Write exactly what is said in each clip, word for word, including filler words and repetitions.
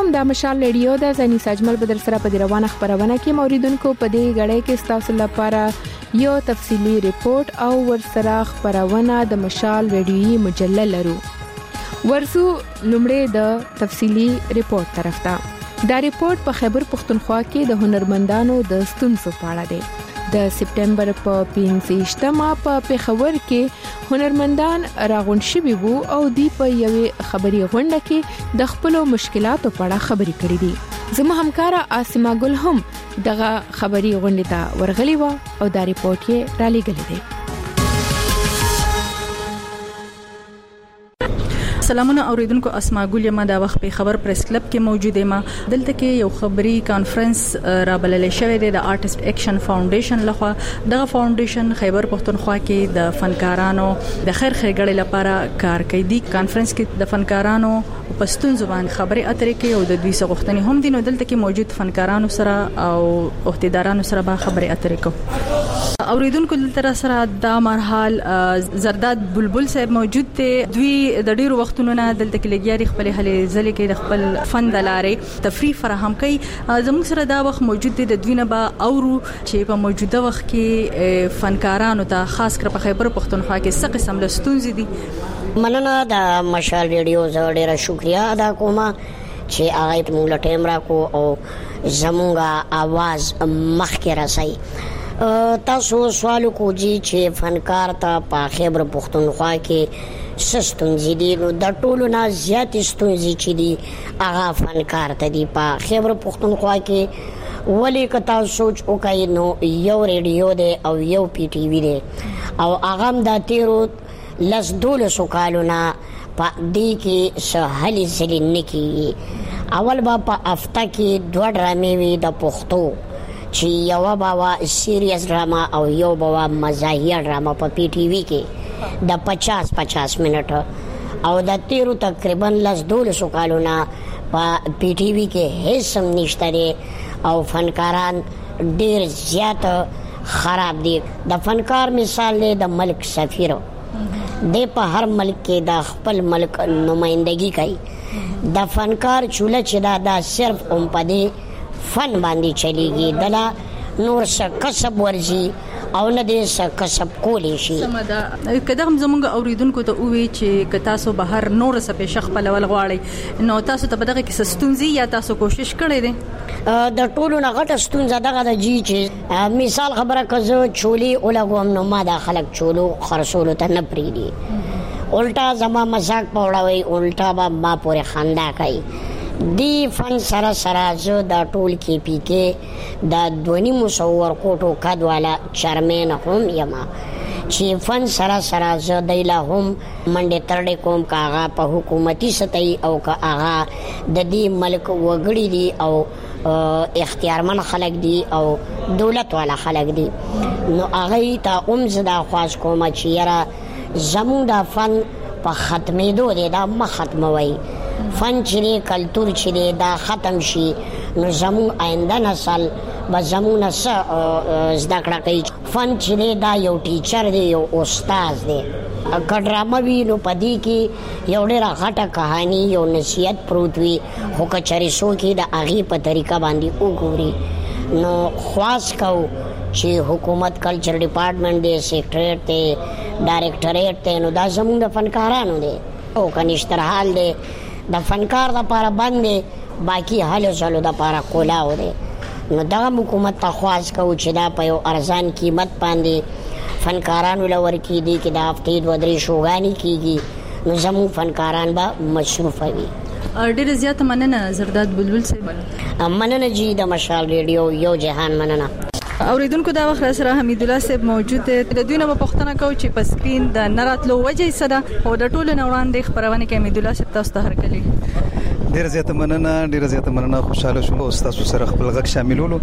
علیکم، دا مشال ریډیو د زنی ساجمل بدر سره په روانه خبرونه کې موریدونکو په دې غړې کې تاسو لپاره یو تفصیلی ریپورت او ورسره خبرونه د مشال ریډیوي مجله لرو. ورسو لومړی د تفصیلی ریپورت طرف ته. دا ریپورت په خیبر پختونخوا کې د هنرمندانو د ستونزو په اړه دی. د سپټمبر په پنځه په پېښور کې هنرمندان راغون شوي وو او دی په یوې خبري غونډه کې د خپل مشکلاتو په اړه خبري کړې دي. زموږ همکارا آسما ګل هم دغه خبري غونډه ته ورغلي و او دا ریپورت یې را لېږلی دی. سلامونه اوریدونکو، اسما ګل یم دا وخت په خبر پریس کلب کې موجود یم. دلته کې یو خبري کانفرنس را بلل شوی دی د آرټیست اکشن فاونډیشن لخوا. دغه فاونډیشن خیبر پختونخوا کې د فنکارانو د خیر ښېګړې لپاره کار کوي. دی کانفرنس کې د فنکارانو په ستونزو باندې خبرې اترې کوي او د دوی څخه غوښتنې هم دي. نو دلته کې موجود فنکارانو سره او عہدیدارانو سره به خبرې اترې کوو. اوریدونکو دلته سره د مرحال زرداد بلبل صاحب موجود دي. دوی د ډیرو وختونو نه دلته کې لګیاري خپل هلې ځلې کې د خپل فن د لارې تفریح فراهم کوي. زموږ سره دا وخت موجود دي. د دوی نه به اورو چې په موجوده وخت کې فنکارانو ته خاص کر په خیبر پختونخوا کې څه قسم له ستونزې دي. مننه د مشال ریډیو زه ډیره شکریا ادا کوم چې هغه ته موږ ټیم راکو او زموږه आवाज مخکې راسي. تاسو سوال کوجی چې فنکار ته په خیبر پختونخوا کې سستونزې دي. نو د ټولو نه زیات ستونزې چې دي هغه فنکار ته دي په خیبر پختونخوا کې. ولی که تاسو سوچ وکړئ نو یو ریډیو دی او یو پی ټی وی دی او هغه هم د تیرو لس دولسو کالونه په دې کې څه هلې ځلې نه کېږي. اول به په هفته کې دوه ډرامې وي د پښتو چې یوه به وه سیریس ډراما او یو به وه مزاحیه ډراما په پی ټي وي کې د پچاس پچاس منټه. او د تیرو تقریبا لس دولسو کالونه په پی ټي وي کې هیڅ هم نشته دی او فنکاران ډیر زیات خراب دي. د فنکار مثال دی د ملک سفیر دی. په هر ملک کې د خپل ملک نمائندگی کوي. د فنکار چوله چې دا دا صرف هم په دې فن باندې چلیږي. دلا نور څه کسب ورزي او نه دې څه کسب کولی شي. سمدا کله هم زموږ اوریدونکو ته وی چې ک تاسو بهر نور څه په شخ په لول غواړي نو تاسو ته بدغه کې ستونزې یا تاسو کوشش کړی دی؟ د ټولو نه غټه ستونزه دغه د جی چې مثال خبره کزو چولی ولګوم نو ما د خلک چولو خرصولو ته نه پریدي. الټا زما مزاق پوړاوي، الټا با ما پورې خندا کوي. دی فن سره سره زه د ټول کې پی کې د دونی مصور کوټو کد والا چرمن هم یما چې فن سره سره زه دیلا هم منډه ترډه کوم کاغه په حکومتي سطحي او کا آغا د دې ملک وګړي دي او اختیارمن خلک دي او دولت والا خلک دي. نو هغه ته اوم زدا خواص کوم چې یاره زمو د فن په ختمېدو دی دا ما ختموي. فن چې کلتور چې دا ختم شي نو زمو آینده نسل به زمو نسل زده کړه کوي. فن چې دا یو ټیچر دی، یو استاد دی. که ډرامه وي نو په دې کې یو ډېره غټه کهاني یو نصیحت پروت وي خو که چېرې څوک یې د هغې په طریقه باندې وګوري نو خواص کوو چې حکومت کلچر ډپارټمنټ دی، سیکریټریټ دی، ډایرکټریټ دی، نو دا زموږ د فنکارانو دی او که نشترحال دی د فنکار دپاره بند دی، باقي هلو ځلو دپاره کولاو دی. نو دغه حکومت ته خواص کوو چې دا په یو ارزان قیمت باندې فنکارانو له ورکېږي کې د هفتې دوه درې شوګانې کېږي نو زموږ فنکاران به مصروفه وي. ډېره زیاته مننه زرداد بلبل صاحب. مننه جی د مشال ریډیو یو جهان مننه. اوریدونکو دا وخت سره حمید الله صاحب موجود دی. د دوی نه پوښتنه کوو چې په سکرین د نراتلو وجه څه ده او د ټولو نه وړاندې خبرونه کې حمید الله صاحب تاسو ته هرکلی. ډیره زیاته مننه ډیره زیاته مننه خوشاله شوم او تاسو سره خپل غږ شاملولو.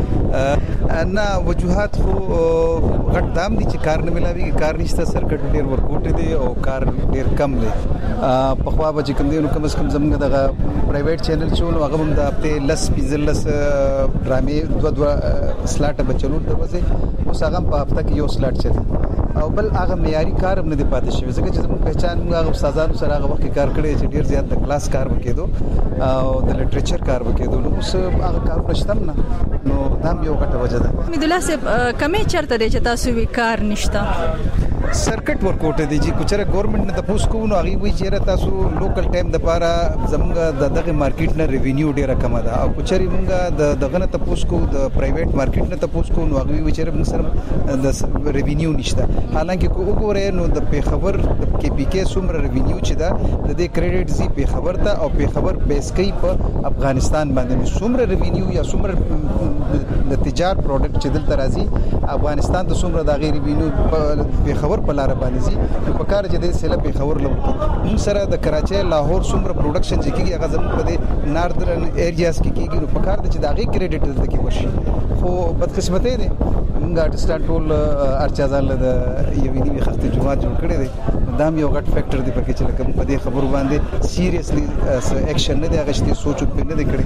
نه وجوهات خو غټ دام دي چې کار نه ملاوي، کار نشته، سرکټ ډیر ورکوټ دي او کار ډیر کم دی. په خوا به چې کوم دی نو کم از کم زموږ دغه پرایویټ چینل چې نو هغه هم د هفته لس پنځلس ډرامې دوه دوه سلاټ به چلو ته وځي. اوس هغه په هفته کې یو سلاټ چي او بل هغه معیاري کار هم نه دی پاتې شوی ځکه چې زموږ پہچان موږ هغه استادانو سره هغه وخت کار کړی چې ډیر زیات د کلاس کار وکړو او د لټریچر کار وکړو نو اوس هغه کار نشته نه نو دا یو غټه وجه ده. حمید الله صاحب کمې چرته دی چې تاسو وی کار نشته سرکټ ورکوټ دی چې کوچره ګورنمنت نه تاسو کو نو هغه وی چې تاسو لوکل ټایم د پاره زموږ د دغه مارکیټ نه ریوینیو ډیره کم ده او کوچري موږ د دغه نه تاسو کو د پرایویټ مارکیټ نه تاسو کو نو هغه وی چې موږ سره د ریوینیو نشته حالانکه کو وګورئ نو د پیښور د کې پی کې څومره ریوینیو چې دا د دې کریډټ زی پیښور ته او پیښور بیس کوي په افغانستان باندې څومره ریوینیو یا څومره د تجارت پروډکټ چې دلته راځي افغانستان ته څومره د غیر ریوینیو پیښور په لار باندې زی نو په کار چې د سیله پیښور لوي موږ سره د کراچي لاهور څومره پروډکشن چې کیږي هغه زموږ په ناردرن ایریاز کې کیږي نو په کار چې د غیر کریډټ دلته کې وشي خو بدقسمتي دي موږ آرټستان ټول ارچازان له یوې نیمه خسته جمعه جوړ کړی دی دا یو غټ فیکٹر دی پکې چې لکه په دې خبرو باندې سیریسلی اکشن نه دی غشتي سوچ په نه دی کړی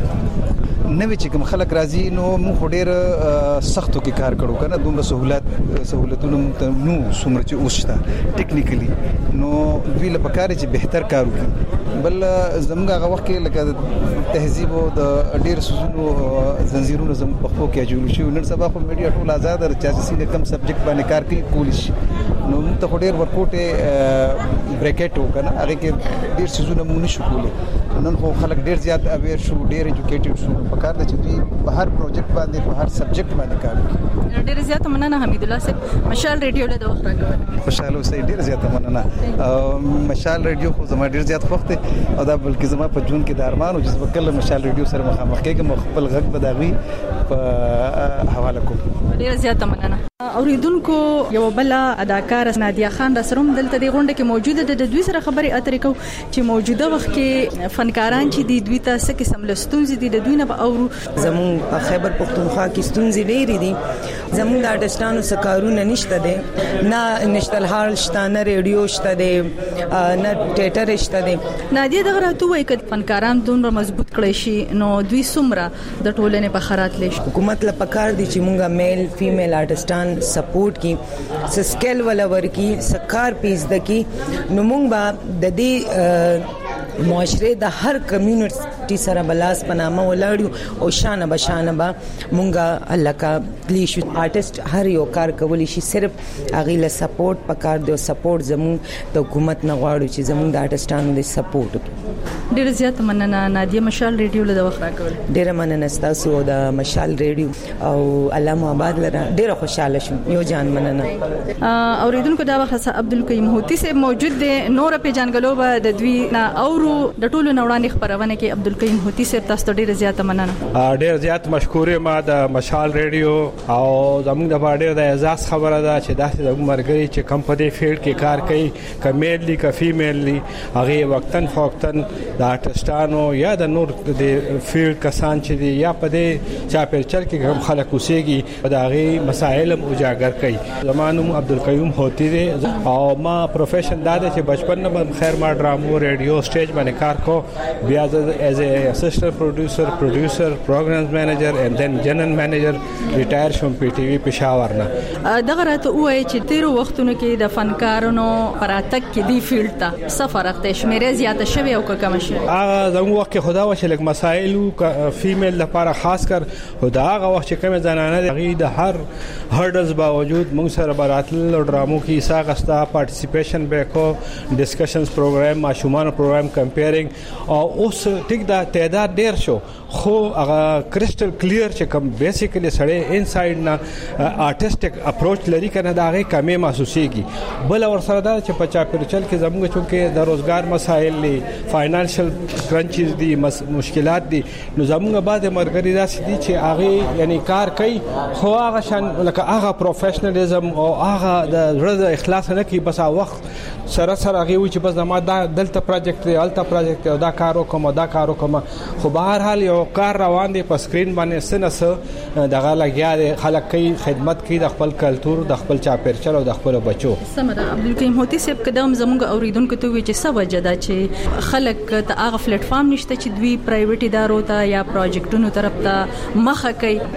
نوې چې کوم خلک راځي نو موږ ډېر سختو کې کار کړو کنه دومره سہولت سہولتونو نو څومره چې اوسته ټیکنیکلی نو دوی له پکاره چې بهتر کار وکړي بل زموږ هغه وخت کې لکه تهذیب او د ډېر سوزونو زنجیرونو زموږ په خو کې جوړ شي نن سبا خو میډیا ټول آزاد او چې سینه کم سبجیکټ باندې کار کوي کولی شي نو موږ ته ډېر ورکوټه بریکټ وکنه هغه کې ډېر سوزونه مونږ نشو کولی نن خو خلک ډېر زیات اویر شو ډېر ایجوکیټډ شو په کار د چې دوی په هر پروجیکټ باندې په هر سبجیکټ باندې کار کوي. ډېر زیات مننه حمید الله صاحب مشال ریډیو له وخت راغلی خوشاله اوسئ ډېر زیات مننه مشال ریډیو خو زما ډېر زیات خوښ دی او دا بلکې زما په جون کې د ارمانو چې وکړل مشال ریډیو سره مخامخ کېږم خپل غږ بداوي په حواله کوم. ډېر زیات مننه. اوریدونکو یو بل اداکار نادیه خان د سروم دلته دی غونډه کې موجوده ده د دوی سره خبرې اترې کو چې موجوده وخت کې فنکاران چې دی دوی ته څه قسم لستونزې دي د دوی نه به اورو. زمون په خیبر پختونخوا کې ستونزې ډېرې دي زمون د آرټستانو سکارونه نشته دي نه نشتل هال شته نه ریډیو شته دي نه ټیټر شته دي. نادیه دغه راته وایي چې فنکاران دومره مضبوط کړي شي نو دوی څومره د ټولنې په خرات لشي. حکومت له پکار دي چې مونږه میل فیمیل آرټستان سپورټ کی سکیل ولا ورکی سکار پیس دکی نو مونږ با د دې معاشره د هر کمیونټي سره بلاس پنامه ولاړو او شانه بشانه با مونږه الله کا پلیش آرټست هر یو کار کولی شي صرف اغه له سپورټ پکار دی او سپورټ زمون د حکومت نه غواړو چې زمون د آرټستانو د سپورټ. ډیر زیات مننه نادیه مشال ریډیو له وخت راکول. ډیر مننه تاسو د مشال ریډیو او الله مو آباد لره ډیر خوشاله شوم یو جان مننه. اوریدونکو دا وخت عبدالقیوم هوتی صاحب موجود دی نور په جانګلو به د دوی نه اورو د ټولو نوړانې خبرونه کې عبدالقیوم هوتی صاحب تاسو ډیر زیات مننه. ډیر زیات مشکور ما د مشال ریډیو او زموږ د باډر د اعزاز خبره ده چې داسې د مرګري چې کم په دې فیلډ کې کار کوي کمیل دي کفي میل دي هغه وقتن فوقتن د آرټستانو یا د نور د فیلډ کسان چې دي یا په دې چاپیرچل کې هم خلک اوسېږي د هغه مسائل هم اجاگر کوي. زمانوم عبدالقیوم هوتی دی او ما پروفیشن دا دی چې بچپن نه خیر ما ډرامو ریډیو سټیج باندې کار کو بیا ایز ا اسسټنټ پروډوسر پروډوسر پروګرامز منیجر اینڈ دین جنرل منیجر ریټایر شوم پی ټي وی پېښور نه. دغه راته وایي چې تیرو وختونو کې د فنکارونو پراتک کې دی فیلډ ته سفر اخته شمیره زیاته شوی او کم شوی. هغه زموږ وخت کې خدا وشي لک مسائل فیمیل لپاره خاص کر خدا هغه وخت چې کوم زنانه غي د هر هرډلز باوجود موږ سره براتل ډرامو کې حصہ غستا پارټیسیپیشن به کو ډسکشنز پروګرام ماشومان پروګرام کمپیرینګ او اوس ټیک دا تعداد ډیر شو خو هغه کرسټل کلیر چې کوم بیسیکلی سړی انساید نه آرټسټک اپروچ لري کنه دا هغه کمې محسوسيږي. بل اور سره دا چې په چاپیرچل کې زموږ چونکې د روزګار مسایل دي فاینانشل کرنچز دي مشکلات دي نو زموږ بعد مرګري داسې دي چې هغه یعنی کار کوي خو هغه شان لکه هغه پروفیشنالیزم او هغه د زړه اخلاص نه کوي بس هغه وخت سره سره هغه وي چې بس ما دا دلته پروجیکټ دی الته پروجیکټ او دا کارو کوم دا کارو کوم خو بهر حال یو کار روان دی په سکرین باندې سنس دغه لګیا دی خلک کوي خدمت کوي د خپل کلچر د خپل چاپیرچل او د خپل بچو. سمره عبدالقیوم هوتی صاحب قدم زموږ اوریدونکو ته وی چې څه وجه ده چې خلک ته هغه پلیټ فارم نشته چې دوی پرایویټ ادارو ته یا پروجیکټونو طرف ته مخه کوي.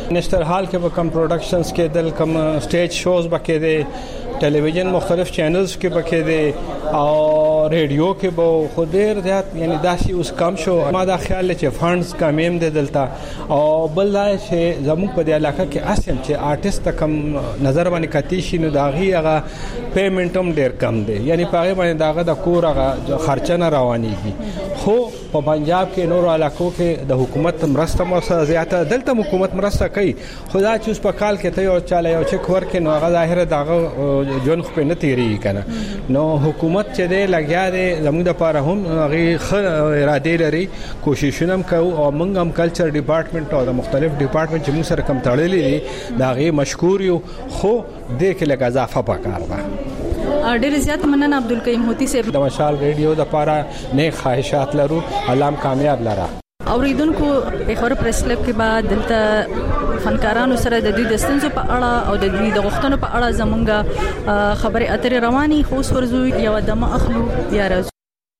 نشتر حال کې به کم پروډکشنز کې دل کم سټیج شوز بکې دي ټلویزیون مختلف چینلز کې بکې دي او ریډیو کې به خو ډیر زیات یعنی داسي اوس کم شو ما دا خیال چې فندز کمیم دي دلته او بل دا چې زموږ په دې علاقه کې اصل چې آرټیست کم نظر باندې کتی شي نو داغي هغه پیمنټ هم ډیر کم دی یعنی په هغه باندې داغه د کور هغه خرچه روانيږي خو په پنجاب کې نور علاقو کې د حکومت مرسته مو زیاته دلته حکومت مرسته کوي خدا چې اوس په کال کې ته یو چاله یو چک ورکې نو هغه ظاهر داغه جون خو نه تیری کنه نو حکومت چې دې لګیا دی زموږ د پاره هم هغه اراده لري کوششونه هم کوي او موږ هم کلچر ډپارټمنټ او د مختلف ډپارټمنټ چې موږ سره کم تړلې دي دا غي مشکور یو خو دې کې لږه اضافه پکار ده ډېر زیات مننه عبدالکریم هوتی صاحب د مشال ریډیو د پاره نه خواهشات لرو علام کامیاب لره اوریدونکو په خبر پریس کلب کې بعد دلته فنکارانو سره د دې د ستونزو په اړه او د دې د غوښتنو په اړه زمونږه خبرې اترې رواني خو ورزو یو دمه اخلو بیا راځو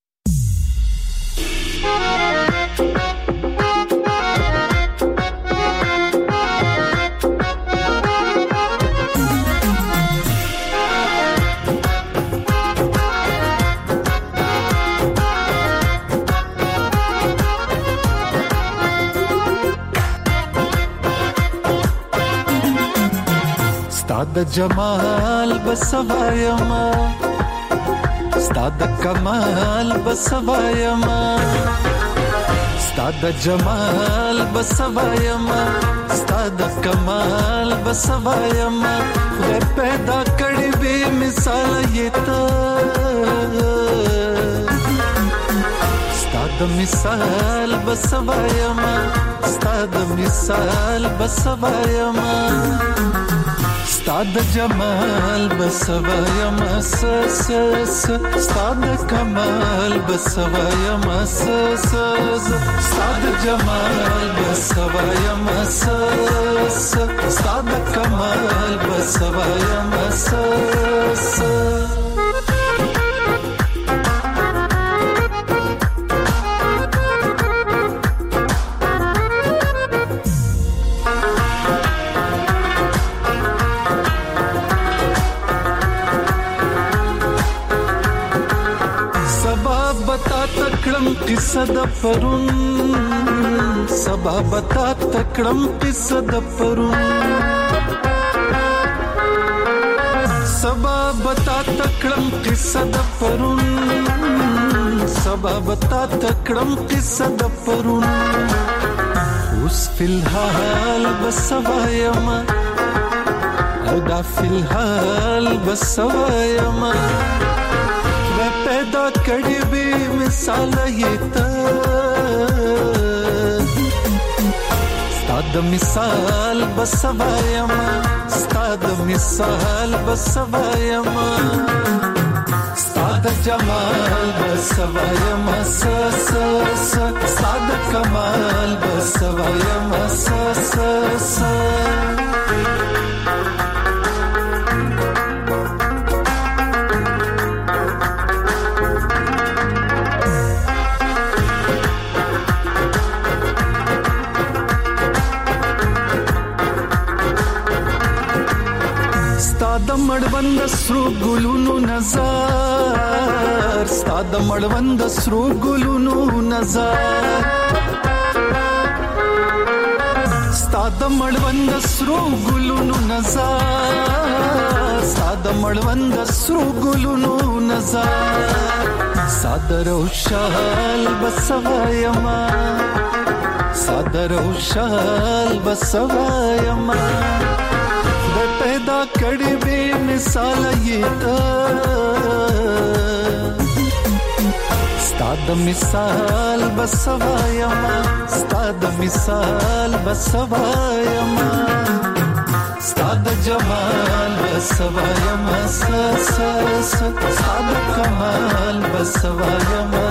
ستاد جمال بسوایما ستاد کمال بسوایما ستاد جمال بسوایما ستاد کمال بسوایما خدای پیدا کړی به مثال یتا ستاد مثال بسوایما ستاد مثال بسوایما ستاد جمال بسوایم اس ستاد کمال بسوایم اس ستاد جمال بسوایم اس ستاد کمال بسوایم اس قصه د پرون سبا بتا تکړم قصه د پرون سبا بتا تکړم قصه د پرون سبا بتا تکړم قصه د پرون اوس فلحال بسوایم او دا فلحال بسوایم پیدا کړي به مثال یتا ستاد مثال بسوایم ستاد مثال بسوایم ستاد جمال بسوایم اس ستاد کمال بسوایم اس مړوند سرو ګلونو نظر ستاد مړوند سرو ګلونو نظر ستاد مړوند سرو ګلونو نظر ستاد مړوند سرو ګلونو نظر صدر او شال بسوایما صدر او شال بسوایما پیدا کړي به مثال یتا ستاد مثال بسوایما ستاد مثال بسوایما ستاد جمال بسوایما ستاد کمال بسوایما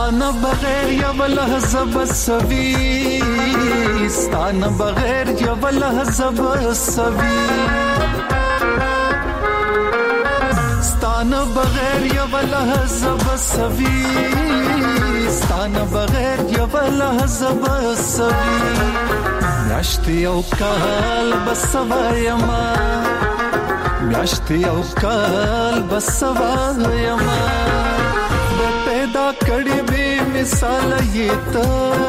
ستانه بغیر یو لحظه بسوي ستانه بغیر یو لحظه بسوي ستانه بغیر یو لحظه بسوي ستانه بغیر یو لحظه بسوي میاشتې او کال بسوایما میاشتې او کال بسوایما پیدا کړي به مثال یې ته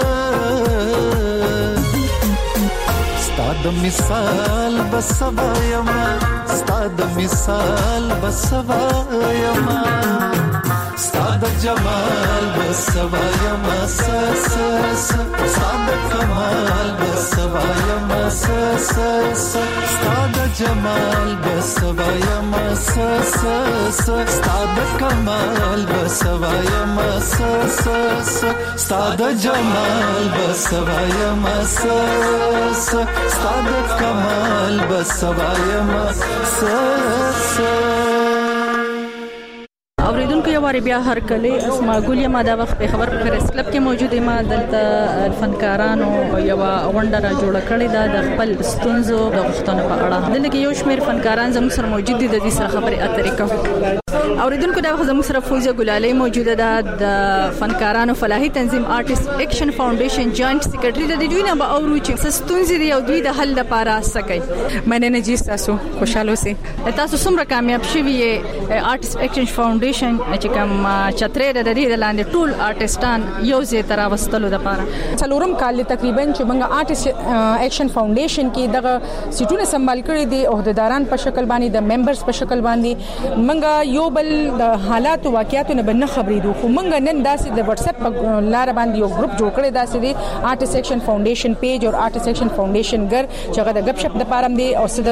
ستاد مثال بسوایما ستاد مثال بسوایما ستاد جمال بسوایما س س س ستاد کمال بسوایما س س س ستاد جمال بسوایما س س س ستاد کمال بسوایما س س س ستاد جمال بسوایما س س ستاد کمال بسوایما س س اوریدونکو یو واری بیا هر کله اسماء ګل یم دا وخت په خبر پریس کلب کې موجود یم دلته فنکارانو یو غونډه را جوړه کړې ده د خپل ستونزو د غوښتنو په اړه دلته یو شمېر فنکاران زموږ سره موجود دي د دې سره خبرې اترې کوي اوریدونکو دا وخت زموږ سره فوزیه ګلالي موجوده ده د فنکارانو فلاحي تنظیم آرټیست اکشن فاونډیشن جوائنٹ سیکریټري د دوی نه به اورو چې ستونزې دي او دوی د حل لپاره سکي مننه جی تاسو خوشاله اوسئ تاسو څومره کامیاب شوي آرټیست اکشن فاونډیشن چې کوم چترې د دې لاندې ټول آرټیستان یو ځای تر واستلو لپاره څلورم کال تقریبا چې موږ آرټیست اکشن فاونډیشن کې دغه سیټونه سمبال کړي دي عہدیداران په شکل باندې د ممبرز په شکل باندې موږ یو بل د حالات او واقعیاتو نه بنه خبرېدو خو موږ نن داسې د واتس اپ په لار باندې یو ګروپ جوړ کړی داسې دی آرټیست اکشن فاونډیشن پیج او آرټیست اکشن فاونډیشن ګر چې هغه د غب شپ د پارم دی او د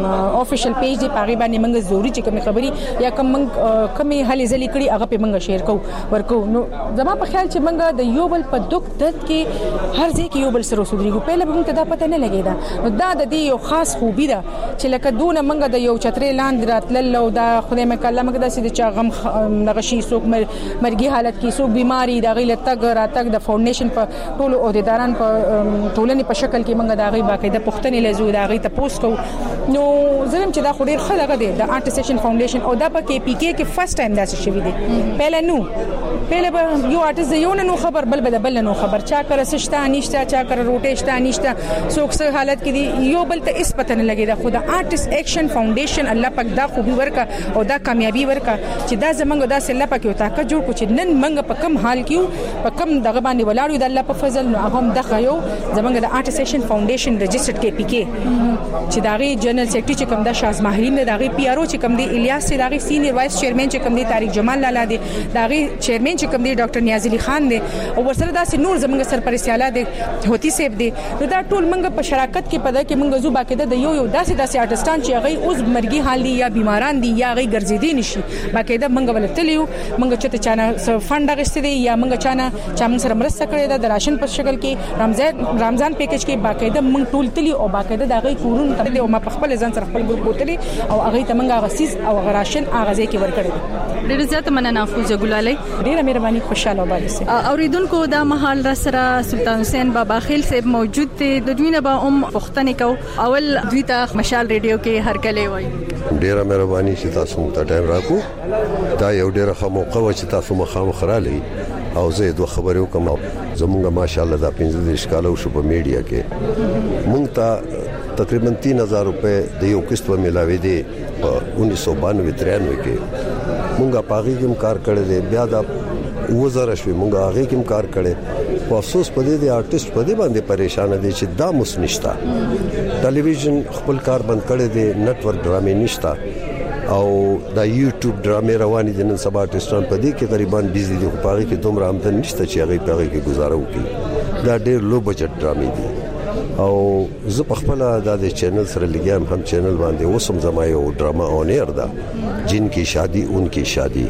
افیشل پیج دی پاغي باندې موږ ضروري چې کوم خبري یا کوم کومي هلي ځلې کړي هغه په موږ شیر کوو ورکو نو زما په خیال چې موږ د یو بل په دک درد کې هر ځای کې یو بل سره وسودريږو په لږ موږ ته دا پته نه لګیدا نو دا د دې یو خاص خوبي ده چې لکه دونه موږ د یو چترې لاندې راتلل او دا خدای مې کله موږ داسې د چا غم نغشي څوک مرګي حالت کې څوک بيماري دا غي لتګ راتګ د فاونډیشن په ټولو عہدیداران په ټولنې په شکل کې موږ دا غي باقاعده پښتنې لزو دا غي ته پوسټ کو نو زرم چې دا خوري خلګه دي د آرټیست اکشن فاونډیشن او دا په کې پی کې کې فرست ټایم داسې شوی دی پهله نو پهله به یو آرټیست یو نه خبر بل بل بل نه خبر چا کر سشتا نشتا چا کر روټیشتا نشتا څوک څه حالت کې دی یو بل ته اس پته نه لګي دا خو د آرټیست اکشن فاونډیشن الله پاک دا خوبي ورکا او دا کامیابی ورکا چې دا زمنګ دا سله پکې او طاقت جوړ کو چې نن منګ په کم حال کې په کم دغه باندې ولاړو د الله په فضل نو هغه دغه یو زمنګ د آرټیست اکشن فاونډیشن رجسټرډ کې پی کې چې داغي جنرال سیکریټری چې کوم د شاز ماهرین داغي پی آر او چې کوم دی الیاس چې داغي سینیئر وایس چیرمن چې کوم دی طارق جمال لالا دی داغي چیرمن چې کوم دی ډاکټر نیاز علي خان دی او ورسره داسې نور زمنګ سرپرستیاله دی هوتی سیب دی نو دا ټول منګ په شراکت کې پده کې منګ زو باقاعده د یو یو داسې داسې آرټستان چې هغه اوس مرګي حال دي یا بیماران دي یا هغه ګرځېدي نشي باقاعده منګ ولتلیو منګ چې ته چانه فند غشته دي یا منګ چانه چا موږ سره مرسته کړې ده د راشن په شکل کې رمضان رمضان پیکج کې باقاعده منګ ټول تلی او باقاعده د هغه کورون ته او ما په خپل ځان سره خپل ګروپ بوتلی او هغه ته منګ غسیز او راشن هغه ځای کې ورکړل ډېر زیات مننه فوزیه ګلالي ډېر مهرباني خوشاله وباله سي اوریدونکو دا مهال را سره سلطان حسین بابا خیل صاحب موجود دي د دوی نه به هم پښتنې کو اول دوی ته مشال ریډیو کې هر کله وای ډېر مهرباني چې تاسو ته ټایم راکو دا یو ډېر ښه موقع و چې تاسو مخامخ رالی او زه دوه خبرې وکم زمونږه ماشاءالله دا پنځه دیش کالو شو په میډیا کې مونږ ته تقریبا तीन हज़ार روپے د یو قسط په ملاوي دي په उन्नीस सौ बानवे तिरानवे کې مونږه پاغي کوم کار کړی دی بیا دا وزاره شوی مونږه هغه کوم کار کړی په افسوس پدې دي آرټیست پدې باندې پریشان دي چې دا مس نشتا ټلویزیون خپل کار بند کړی دی نتورک ډرامې نشتا او دا یوټیوب ډرامې روانې دي نن سبا آرټیستان پدې کې تقریبا بيزي دي په هغه کې دومره آمدن نشته چې هغه په هغه کې گزاره وکړي دا ډېر لو بجټ ډرامې دي او زه په خپل د چینل سره لګیام هم چینل باندې اوسم زما یو ډراما اون ایر ده جن کی شادي ان کی شادي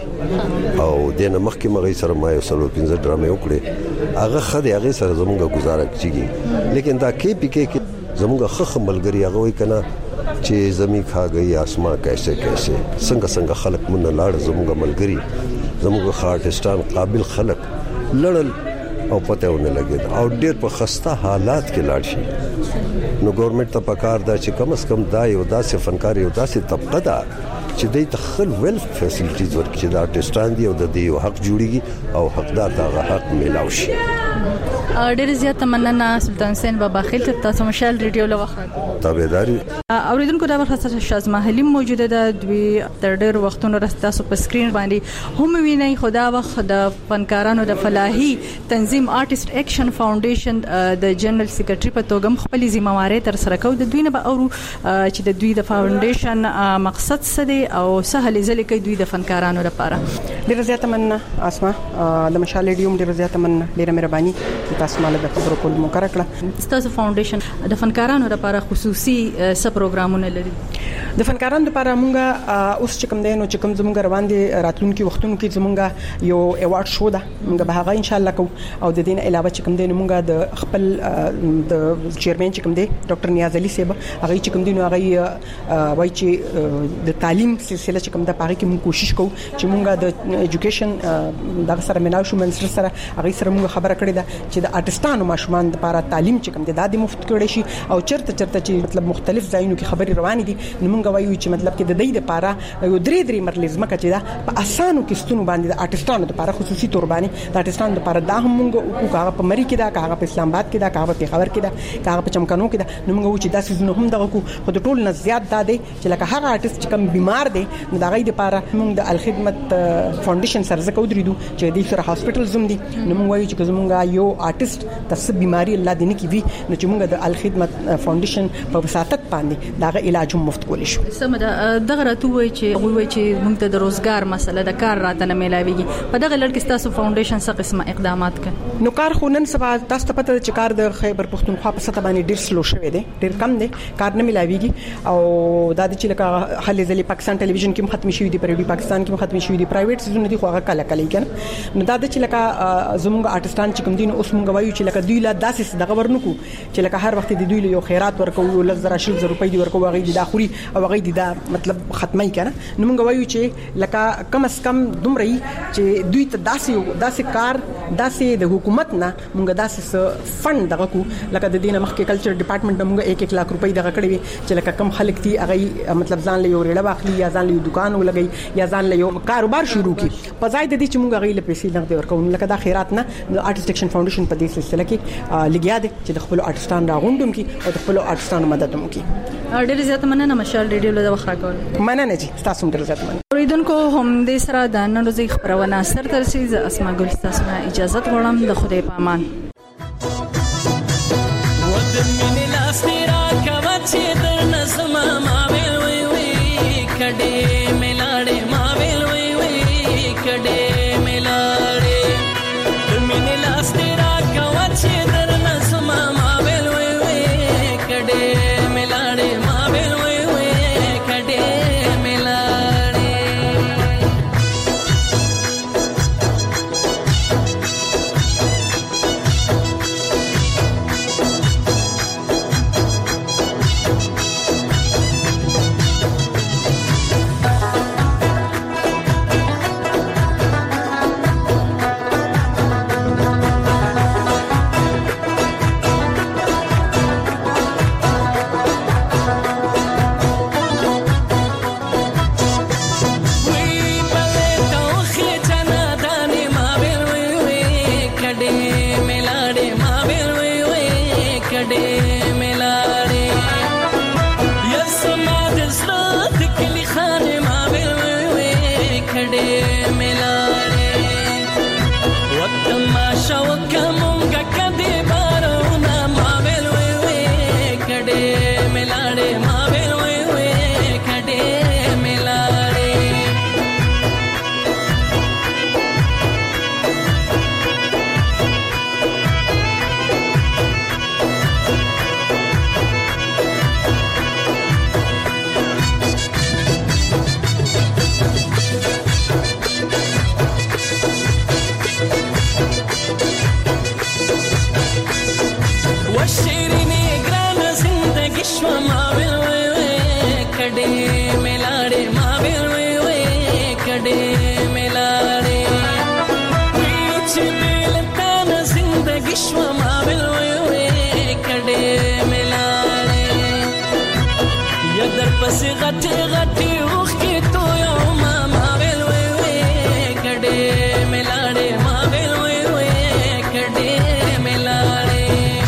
او دنه مخکې مغې سره ما یو سلو پنځه ډرامې وکړې هغه خدای هغه سره زموږه گزاره کیږي لیکن دا کې پی کې زموږه خخ ملګری هغه وای کنه چې زمي کھا گئی اسمان کیسے کیسے څنګه څنګه خلق مون لاړ زموږه ملګری زموږه آرټستان قابل خلق لړل او پته ونه لګید او ډیر په خسته حالات کې لاړ شي. نو ګورنمنت ته پکار دا چې کم از کم دا یو داسې فنکار یو داسې طبقه ده چې د تخل ویلف فیسیلیټیز ورکړي چې دا آرټستان دی او د دې یو حق جوړیږي او حقدار دا حق میلاو شي. ډېر زیات مننه سلطان حسین بابا خیل ته تاسو مشال ریډیو له وخت تابعداري اوریدونکو دا ورته شازما حلیم موجوده ده دوی تر ډېر وختونو راست تاسو په سکرین باندې هم وینئ. خدا وخت د فنکارانو د فلاحي تنظیم آرټیست اکشن فاونډیشن د جنرال سیکریټری په توګه خپل ذمہواری تر سره کوي. د دوی نه به اورو چې د دوی د فاونډیشن مقصد څه دی او سهل ځلې کوي دوی د فنکارانو لپاره. ډېر زیات مننه اسما د مشال ریډیو ډېر زیات مننه ډېر مهرباني تاسو مال د خبرو کول مو کار کړه. تاسو فاونډیشن د فنکارانو لپاره خصوصي څه پروګرامونه لري؟ د فنکارانو لپاره مونږه اوس چې کوم دی نو چې کوم زمونږ روان دي راتلونکي وختونو کې زمونږ یو ایوارډ شو ده مونږ به هغه ان شاء الله کوو او د دین علاوه چې کوم دی نو مونږ د خپل د چیرمن چې کوم دی ډاکټر نیاز علي صاحب هغه چې کوم دی نو هغه وایي چې د تعلیم سلسله چې کوم د پاره کې مونږ کوشش کوو چې مونږ د ایجوکیشن د سره ملاو شو منسټر سره هغه سره مونږ خبره کړې ده چې د آرټستانو ماشومان لپاره تعلیم چې کوم دی د مفت کړي شي او چرته چرته چې مطلب مختلف ځایونو کې خبري روان دي نو مونږ وایو چې مطلب کې د دې لپاره یو درې درې مرلې زمکه چې دا په اسانو کې ستونو باندې د آرټستانو لپاره خصوصي تور باندې د آرټستانو لپاره دا هم مونږ او هغه په مری کې دا هغه په اسلام آباد کې دا هغه په پیښور کې دا هغه په چمکانو کې دا نو مونږ و چې دا سيزونه هم دغه کو خو د ټول نه زیات دا دی چې لکه هغه آرټست چې کوم بیمار دی نو دا غي لپاره مونږ د الخدمت فاونډیشن سره زکه ودرېدو چې د سره هاسپټل زوم دي نو مونږ وایو چې زمونږ یو آرټست تاسو بیماری الله دې نه کی وي نو چې مونږ د الخدمت فاونډیشن په وساتت باندې داغه علاج هم مفت کولی شو. سمه دغه راته وای چې وای چې موږ ته د روزګار مسله د کار راته نه ملاويږي په دغه لړ کې تاسو فاونډیشن څه قسمه اقدامات کوي؟ نو کار خو نن سبا تاسو ته پته چې کار د خیبر پختونخوا په سطح باندې ډیر سلو شوی دی ډیر کم دی کار نه ملاويږي او دا د چې لکه حل ځلې پاکستان ټلویزیون کې ختم شوی دی پرېډي پاکستان کې ختم شوی دی پرایویټ سيزونه دي خو هغه کله کله کېنه نو دا د چې لکه زموږ آرټستان چې کوم دین اوس موږ وایو چې لکه دوی لا داسې دغه ورنکو چې لکه هر وخت د دوی له خیرات ورکو یو لزر شل زر روپۍ دی ورکو هغه د داخوري او هغه د مطلب ختمي کنه نو موږ وایو چې لکه کم اس کم دومره چې دوی ته داسې داسې کار داسې د حکومت نه موږ داسې فند دغه کو لکه د دینه مخکې کلچر ډپارټمنټ موږ یک یک لک روپۍ دغه کړی چې لکه کم خلک دي هغه مطلب ځان له یو ریړه واخلي یا ځان له دکان ولګي یا ځان له یو کاروبار شروع کی په ځای د دې چې موږ غي له پیسې نغد ورکو لکه دا خیرات نه د آرټیست اکشن فاونډیشن په دې سلسله کې لګیا دي چې د خپل آرټستان راغونډم کی او د خپل آرټستان مدد هم کی. ډېر زیات مننه مشال ریډیو له وخت راکول مننه جی تاسو ډېر زیات مننه. اوریدونکو هم دې سره د نن ورځې خبرونه سر ترسي ز اسما ګل تاسو نه اجازه غواړم د خدای په امان. ودن من لاسترا کما چې در نظم ما ویل وی وی کډې ملاړې ما ویل وی وی کډې ملاړې من لاسترا کما چې در نظم ما ویل وی وی کډې ملاړې ما ویل وی وی کډې ملاړې شو ما بل وي وي کډې ملاړې یا در پسې غټي غټي اوخ کې تو یو ما ما بل وي وي کډې ملاړې ما بل وي وي کډې ملاړې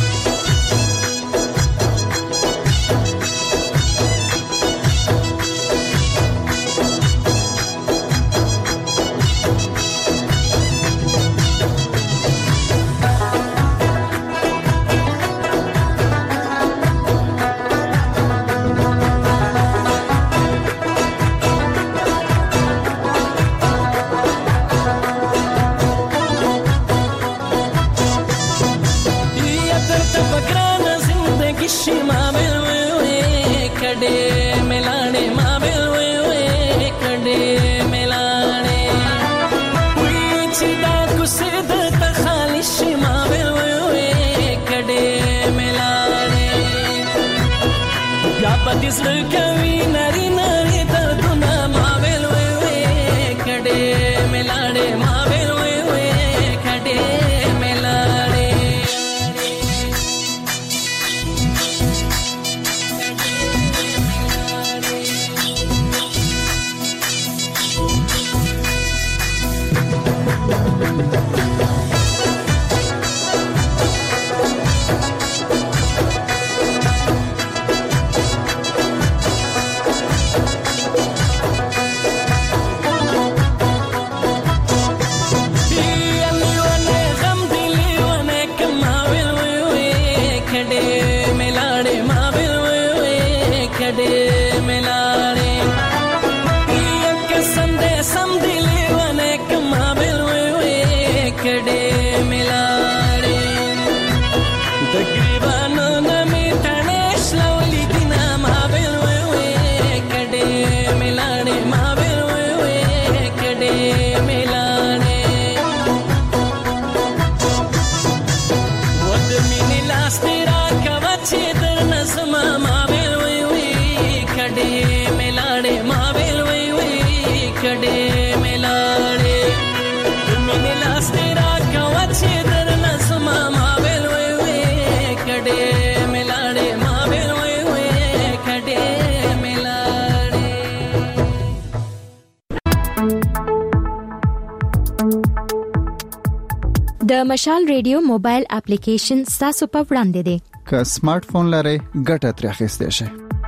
د مشال ریډیو موبایل اپلیکیشن تاسو په وړاندې دی. که سمارټ فون لرئ ګټه ترې اخیستئ شئ.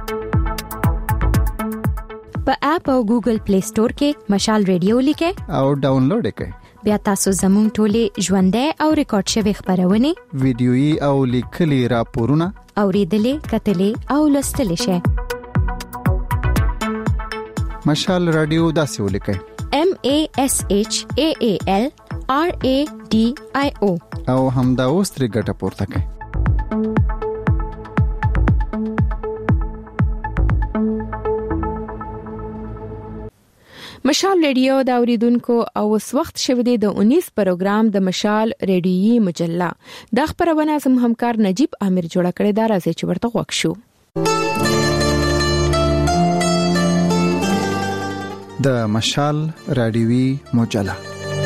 په اپ او ګوګل پلی سٹور کې مشال ریډیو لیکئ او ډاونلوډ کړئ. بیا تاسو زموږ ټولې ژوندۍ او ریکارډ شوی خبرونه، ویډیويي او لیکلي راپورونه اوریدلې، کتلې او لوستلې شئ. مشال رادیو داسې ولیکئ: M A S H A A L R A D I O او همدا اوس ترې ګټه پورته کړئ. مشال ریډیو د اوریدونکو او اس وخت شوه د انیس پروګرام د مشال ریډیوي مجله د خبرونه زم همکار نجیب امیر جوړ کړی دا راځي چې ورته وښو. د مشال ریډیوي مجله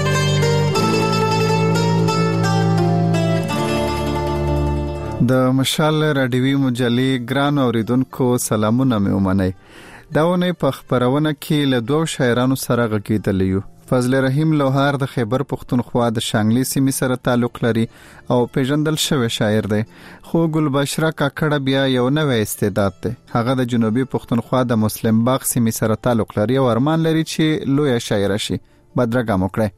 د مشال رادیوي مجلې ګران اوریدونکو سلامونه مې ومنئ. داونه په خبرونه کې له دوه شاعرانو سره غږیدل یو. فضل رحیم لوهار د خیبر پختونخوا د شانګلي سیمې سره تعلق لري او پیژندل شوی شاعر دی. خو ګلبشره کاکړه بیا یو نوې استعداد دی. هغه د جنوبي پختونخوا د مسلم باغ سیمې سره تعلق لري او ارمان لري چې لوی شاعر شي. بدرګه مو کړئ.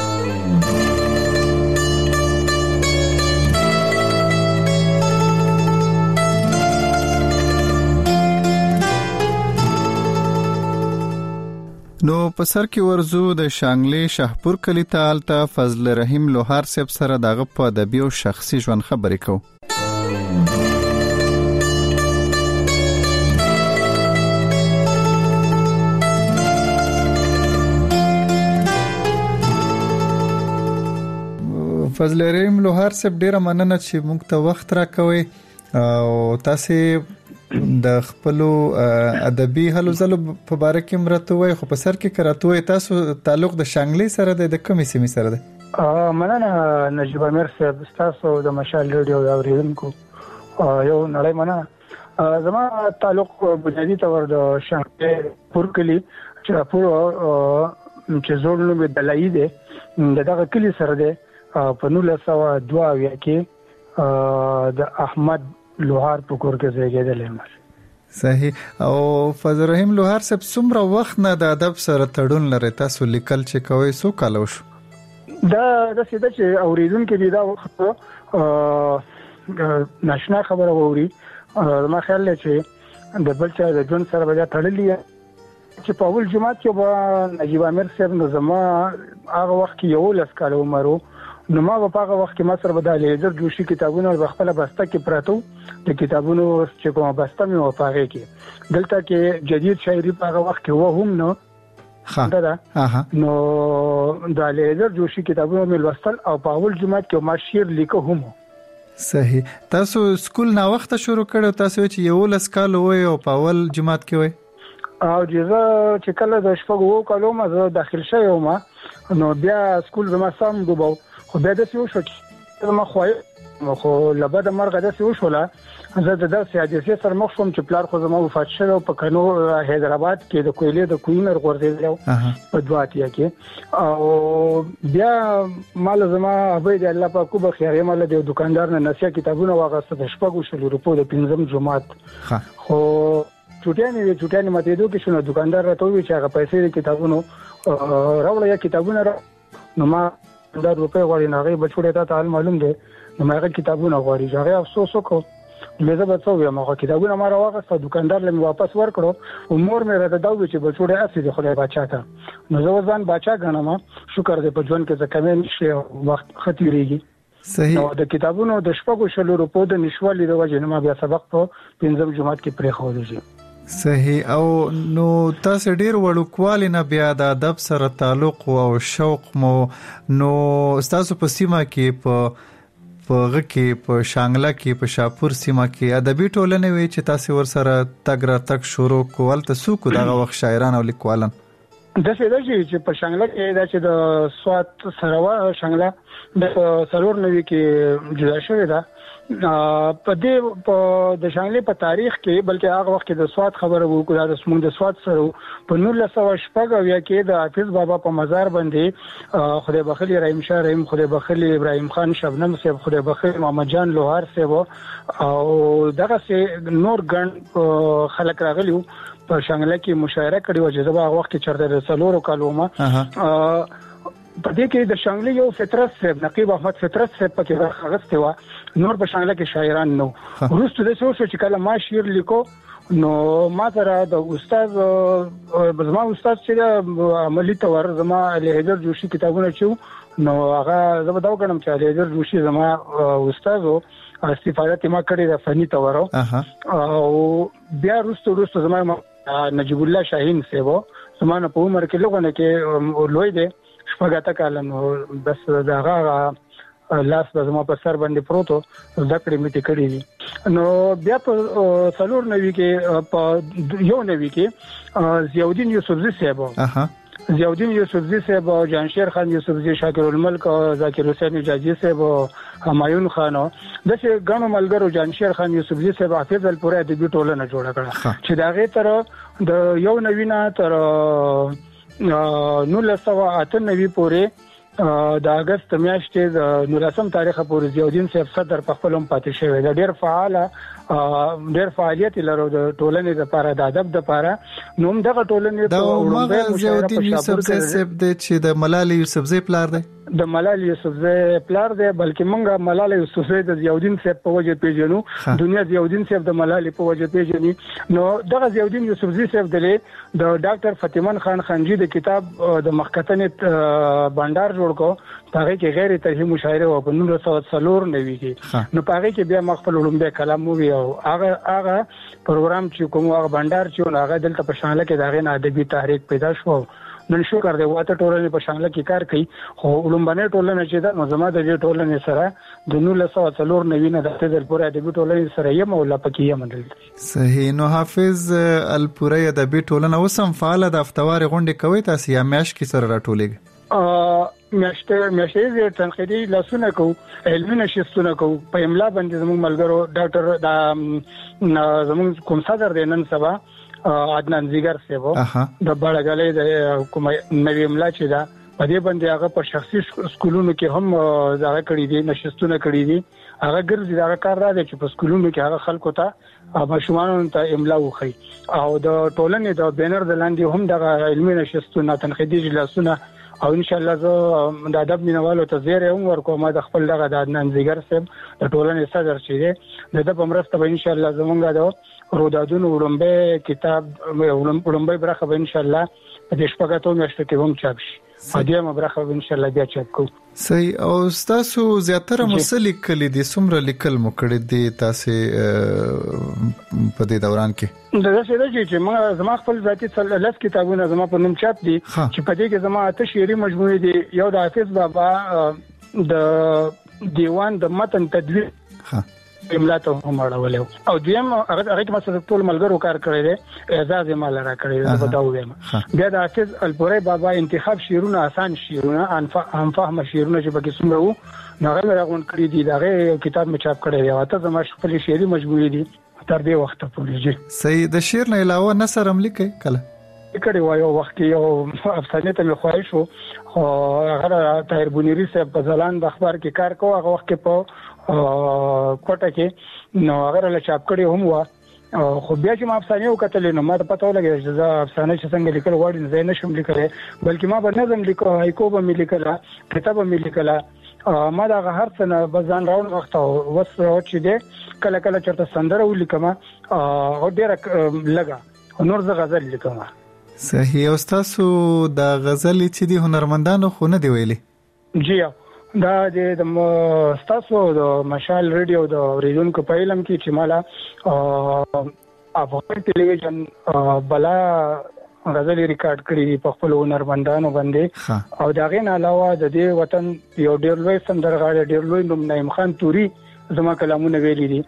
نو په سر کې ورزو د شانګلي شاهپور کلی ته الته فضل رحیم لوهار صاحب سره دغه په ادبي او شخصي ژوند خبرې کوو. فضل رحیم لوهار صاحب ډیره مننه چې موږ ته وخت راکوي او تاسو د خپل ادبي هلو زلو په اړه کې مرته وای. خو په سر کې کراتوي تاسو تعلق د شانګلي سره د کومې سیمې سره ده؟ مننه نجيب امیر صاحب تاسو د مشال ریډیو اوریدونکو یو نړۍ مننه زما تعلق بنیادی تور د شانګ پور کلی چې پور چې زوړ نو دلای دی دغه کلی سره دی په نولس سوه دوه اویا کې د احمد لوهار په کور کې زیږیدل. صحیح. او فضل رحیم لوهار صاحب څومره وخت نه د ادب سره تړون لري تاسو لیکل چې کوي سو کالو شو؟ دا د سیده چې اوریدونکو دی دا وخت ناشنا خبره ووري ما خیال لري چې د بل چا د جون سره بیا تړلې چې په اول جمعه کې به نجیب امیر صاحب نو زما هغه وخت کې یو لس کال عمر نو ما په هغه وخت کې ما سره بداله در جوشي کتابونه په خپل بسته کې پراته د کتابونو چې کومه بسته مې و پاره کې دلته کې جدید شاعري په هغه وخت کې و هم نو ها ها نو د لیدر جوشي کتابونو مې لوستل او په اول جمعه کې ما شعر لیکو هم. صحیح. تاسو سکول نا وخت شروع کړو تاسو چې یو لس کال وای او په اول جمعه کې وای او جزا چې کله د شپږو کالو ما زه داخل شوم نو بیا سکول زما سم دوباو خو بیا د سیو شو چې ما خوای خو لبد مرغه د سیو شولا زه د درس حادثه سره مخ شوم چې پلار خو زما وفات شو په کنو حیدرآباد کې د کویلې د کوینر غورځیدل په دواتیا کې او بیا مال زما ابي د الله په کو بخیر مال د دکاندار نه نسیا کتابونه واغسته د شپږو شلو روپو د پنځم جمعات خو چټیانې وی چټیانې ماته دوه کې شنو دکاندار راته وی چې هغه پیسې د کتابونو راوړل یا کتابونه را نو ما د روپې غوړي نه غي بچوړې ته تعال معلوم دي نو ما هغه کتابونه غوړي هغه افسوس وکړ مې زه به څو یم هغه کتابونه ما راوغسته دکاندار لمه واپس ورکړو او مور مې راته دا و چې بچوړې اصلي د خدای بچا ته نو زه ځان بچا غنم شکر دې په ژوند کې ځکه مې نشي وخت خطرېږي. صحیح. نو د کتابونو د شپږو شلو روپو د نشوالي د وجه نه ما بیا سبق په پنځم جمعات کې پرې خو دي. صحیح. او نو تاسو ډیر وړوکوالي نه بیا د ادب سره تعلق او شوق مو نو تاسو په سیمه کې په په غکی په شانګلا کې په شاپور سیمه کې ادبي ټولنې وی چې تاسو ور سره تګ را تک شروع کول تاسو کو دغه وخت شاعران او لیکوالان د څه د چې په شانګلا کې دا چې د سوات سروا شانګلا د سرور نوي کې جدا شوی دا په دې په د شانګلې په تاریخ کې بلکې هغه وخت کې د سوات خبره وکړه د سمون د سوات سره په نولس سوه شپږ اویا کې د حافظ بابا په مزار باندې خدای بخښي رحیم شاه رحیم خدای بخښي ابراهیم خان شبنم صاحب خدای بخښي محمد جان لوهار صاحب او دغه سه نور ګڼ خلک راغلیو په شانګله کې مشاعره کړې و چې زما هغه وخت کې چرته د سلورو کالومه په دې کې د شانګلې یو فطرت صاحب نقیب احمد فطرت صاحب پکې راغسته و نور په شانګله کې شاعران نو ورسته د څه شو چې کله ما شعر لیکو نو ما سره د استاد زما استاد چې عملی تور زما لهجر جوشي کتابونه چې نو هغه زما دا وکړم چې لهجر جوشي زما استاد او استفاده ما کړې د فني تور او بیا ورسته ورسته زما نجیب الله شاهین صاحب زما په عمر کې لوګونه کې لوی دی شپږاته کال نو بس داغه لاس به زما په سر باندې پروتو ذکر میته کړی دي نو بیا په څلور نوي کې په یو نوي کې ضیاءالدین یوسفزی صاحب اها ضیاءالدین یوسفزی صاحب او جانشیر خان یوسفزی شاکر الملک او ذاکر حسین حجازی صاحب او همایون خان دغه غنو ملګرو جانشیر خان یوسفزی صاحب حافظ الپوره ادبي ټولنه جوړه کړه چې داغه تر د یو نوینه تر نولس سوه اته نوي پورې د اگست میاشتې د نولسم تاریخ پورې ضیاءالدین صاحب صدر په خپل هم پاتې شوی د ډیر فعال ډیر فعالیت لرو د ټولنې لپاره د ادب لپاره نو دغه ټولنې د عمر ضیاءالدین یوسفزی صاحب د چې د ملال یوسفزی پلار دی د ملال یوسفزی پلار دی بلکې مونږه ملال یوسفزی د ضیاءالدین صاحب په وجه پیژنو دنیا ضیاءالدین صاحب د ملال په وجه پیژني نو دغه ضیاءالدین یوسفزی صاحب د ډاکټر فتیمن خان خانجی د کتاب د مخکتنې بندر جوړ کو هغه کې غیر ترهی مشاعره او په نولس سوه څلور نوي کې نو هغه کې بیا مخفل علوم د کلام وی او هغه هغه پروګرام چې کوم هغه بندر چې هغه دلته په شانله کې دغه نه ادبي تحریک پیدا شو نن شو کار دی واته ټولنې په شانله کې کار کوي خو علوم باندې ټولنه چې دا نو زما د دې ټولنې سره د نولس سوه څلور نوي نه د تدل پورې ادبي ټولنې سره یم او لا پکې یم دل صحیح نو حافظ الپوره ادبي ټولنه وسم فعال د افتوار غونډې کوي تاسو یا میاش کې سره راټولېږي میاشته میاشته تنقیدي لاسونه کو علمي نشستونه کو په املا باندې زموږ ملګرو ډاکټر دا زموږ کوم صدر دی نن سبا عدنان زیګر سیبو د بړګلې د کوم نوی املا چې دا په دې باندې هغه په شخصي سکولونو کې هم ځای کړی دي نشستونه کړی دي هغه ګرځي دا کار را دي چې په سکولونو کې هغه خلکو ته ماشومان ته املا وخی او د ټولنې د بینر د لاندې هم د علمي نشستونه تنقیدي جلسونه او ان شاء الله زه د ادب مینوالو ته زیری هم ورکوم د خپل دغه د عدنان زیګر صاحب د ټولنې صدر چې دی د په مرسته به ان شاء الله زمونږ د رودادونو وړاندې کتاب وړاندې برخه به ان شاء الله په دې شپږاتو میاشتو کې هم چاپ شي ادیه مبرخه ان شاء الله بیا چاپ کو صحیح او تاسو زیاتره مسلک کلی دي څومره لیکل مو کړی دي تاسو په دې دوران کې دا څه دی چې ما زما خپل ذاتی ثلاث کتابونه زما په نوم چاپ دي چې په دې کې زما اته شعري مجموعه دي یو د حافظ بابا د دیوان د متن تدویر ها املا ته هم اړولې او دیم هغه هغه کې مثلا ټول ملګرو کار کړی دی اعزاز یې مال را کړی دی په دا وایم بیا د حافظ الپوري بابا انتخاب شعرونه آسان شعرونه هم فهم شعرونه چې پکې څومره وو هغه مې راغون کړی دی دا کتاب مې چاپ کړی دی او ته زما خپل شعري مجموعه دي تر دې وخت پورې جی صحیح د شعر نه علاوه نثر هم لیکي کله کړي وایو وخت یو افسانه ته مې خواهش وو او هغه طاهر بونیری صاحب په ځلان د اخبار کې کار کوي هغه وخت کې په کوټه کې نو هغه له چاپ کړي هم وا خو بیا چې ما افسانه وکړلې نو ما ته پته ولګی چې دا افسانه چې څنګه لیکل وړي نه نشم لیکلای بلکې ما به نظم لیکو هایکو به مې لیکلا کتاب به مې لیکلا ما دا هر څه نه بزان راون وخت وس چې دې کله کله چرته سندره ولیکم او ډېر لګا نور زه غزل لیکم صحیح او تاسو د غزل چې دی هنرمندانو خو نه دی ویلي جی دا د تاسو د مشال ریډیو د ریډونکو په علم کې چې مالا افغان ټلویزیون بلا غزل ریکارډ کړی په خپل هنرمندانو باندې او دا غین علاوه د دې وطن یو ډېر لوی سندرغاړی ډېر لوی نوم نعیم خان توري زما کلامونه ویلي دي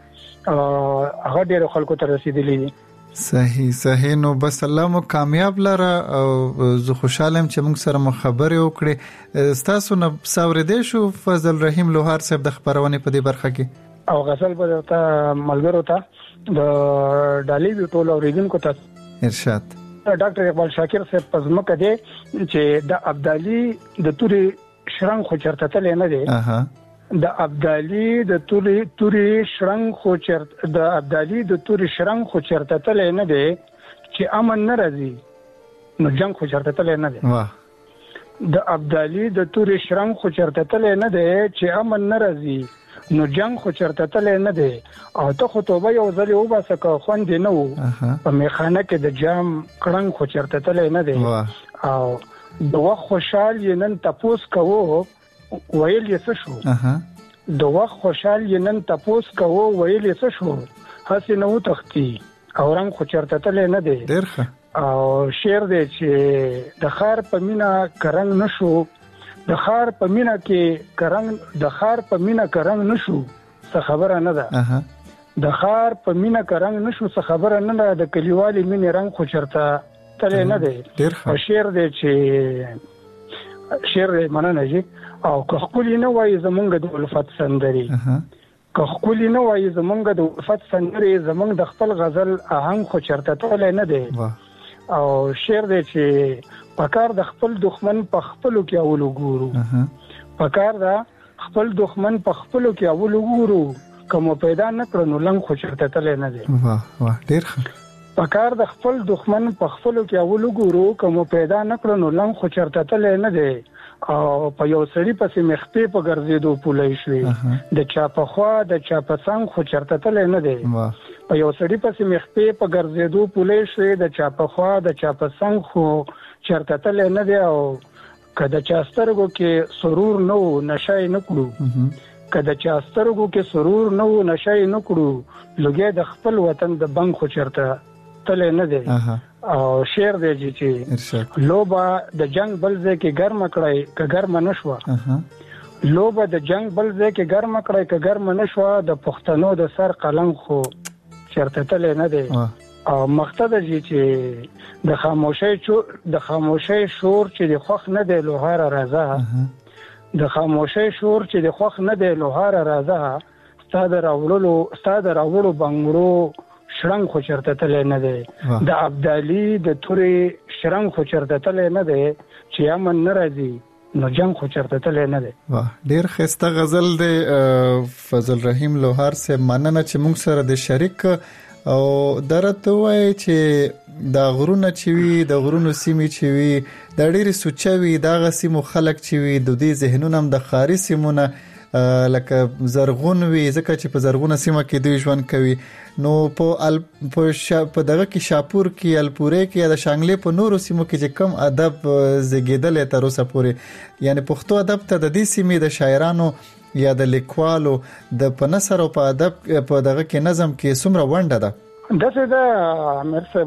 هغه ډېر خلکو ته رسیدلی دي صحیح صحیح نو بس الله مو کامیاب لره او زه خوشاله یم چې موږ سره مخابره وکړي تاسو نه ساوردې شو فضل رحیم لوهار صاحب د خبرونه په دې برخه کې او غزل په ته ملګرو ته د ډالۍ ټول اوریدونکو ته ارشاد ډاکټر اقبال شاکر صاحب په ځمکه دی چې د ابدالي د توري شرنګ خو چرته تل نه دی اها د ابدالي د توري توري شرنګ خو چرت د ابدالي د توري شرنګ خو چرته تل نه دی چې امن نه راځي نو جنگ خو چرته تل نه دی واه د ابدالي د توري شرنګ خو چرته تل نه دی چې امن نه راځي نو جنگ خو چرته تل نه دی او ته خو توبه یو ځل وباسه که خوند نه وو په میخانه کې د جام کړنګ خو چرته تل نه دی او د وخت خوشحال یې نن تپوس کوو ویل یې څه شو د وخت خوشحال یې نن تپوس کوو ویل یې څه شو هسې نه وتښتي او رنګ خو چرته تللی نه دی ډېر ښه او شعر دی چې د ښار په مینه که رنګ نه شو د ښار په مینه کې که رنګ د ښار په مینه که رنګ نه شو څه خبره نه ده د ښار په مینه که رنګ نه شو څه خبره نه ده د کلیوالې مینې رنګ خو چرته تللی نه دی ډېر ښه او شعر دی چې شعر دی مننه جي او که خپل نه وای زمونږ د الفت سندري که خپل نه وای زمونږ د الفت سندري زمونږ د خپل غزل آهنګ خو چرته تل نه دی او شعر دی چې پکار د خپل دښمن په خپلو کې اول وګورو پکار دا خپل دښمن په خپلو کې اول وګورو کوم پیدا نکړو نو لنګ خو چرته تل نه دی واه واه ډیر ښه پکار د خپل دښمن په خپلو کې اول وګورو کوم پیدا نکړو نو لنګ خو چرته تل نه دی او په یو سړي پسې مخته په ګرځېدو پولای شوې د چا په خوا د چا په څنګ خو چرته تل نه دی په یو سړي پسې مخته په ګرځېدو پولای شوې د چا په خوا د چا په څنګ خو چرته تل نه دی او کله چې سترګو کې سرور نه و نشای نه کړو کله چې سترګو کې سرور نه و نشای نه کړو لګي د خپل وطن د بنګ خو چرته تل نه دی او شعر دی چې لوبه د جنگ بل ځای کې ګرم کړای ک ګرم نشوه لوبه د جنگ بل ځای کې ګرم کړای ک ګرم نشوه د پښتنو د سر قلم خو چرته تل نه دی او مقصد چې د خاموشي د خاموشي شور چې د خوخ نه دی لوهاره راځه د خاموشي شور چې د خوخ نه دی لوهاره راځه ستاد راولو ستاد راولو بنگړو شرنګ خو چرته تل نه دی د ابدالي د توري شرنګ خو چرته تل نه دی چې امن ناراضي نو جنگ خو چرته تل نه دی. واه ډیر خسته غزل دی فضل رحیم لوهار سے مننه چې موږ سره د شریک او درته وای چې د غرونه چې وی د غرونو سیمې چې وی د ډېری سوچوي د غسیمو خلک چې وی د دې ذهنونه هم د خاري سیمونه لکه زرغون وی ځکه چې په زرغونه سیمه کې دوی ژوند کوي نو په ال په شا په دغه کې شاپور کې الپورې کې د شانګلې په نورو سیمو کې چې کم ادب زګیدل تر اوسه پورې یعنی پښتو ادب ته د دې سیمې د شاعرانو یا د لیکوالو د پنسر او په ادب په دغه کې نظم کې څومره ونډه ده دغه د امیر صاحب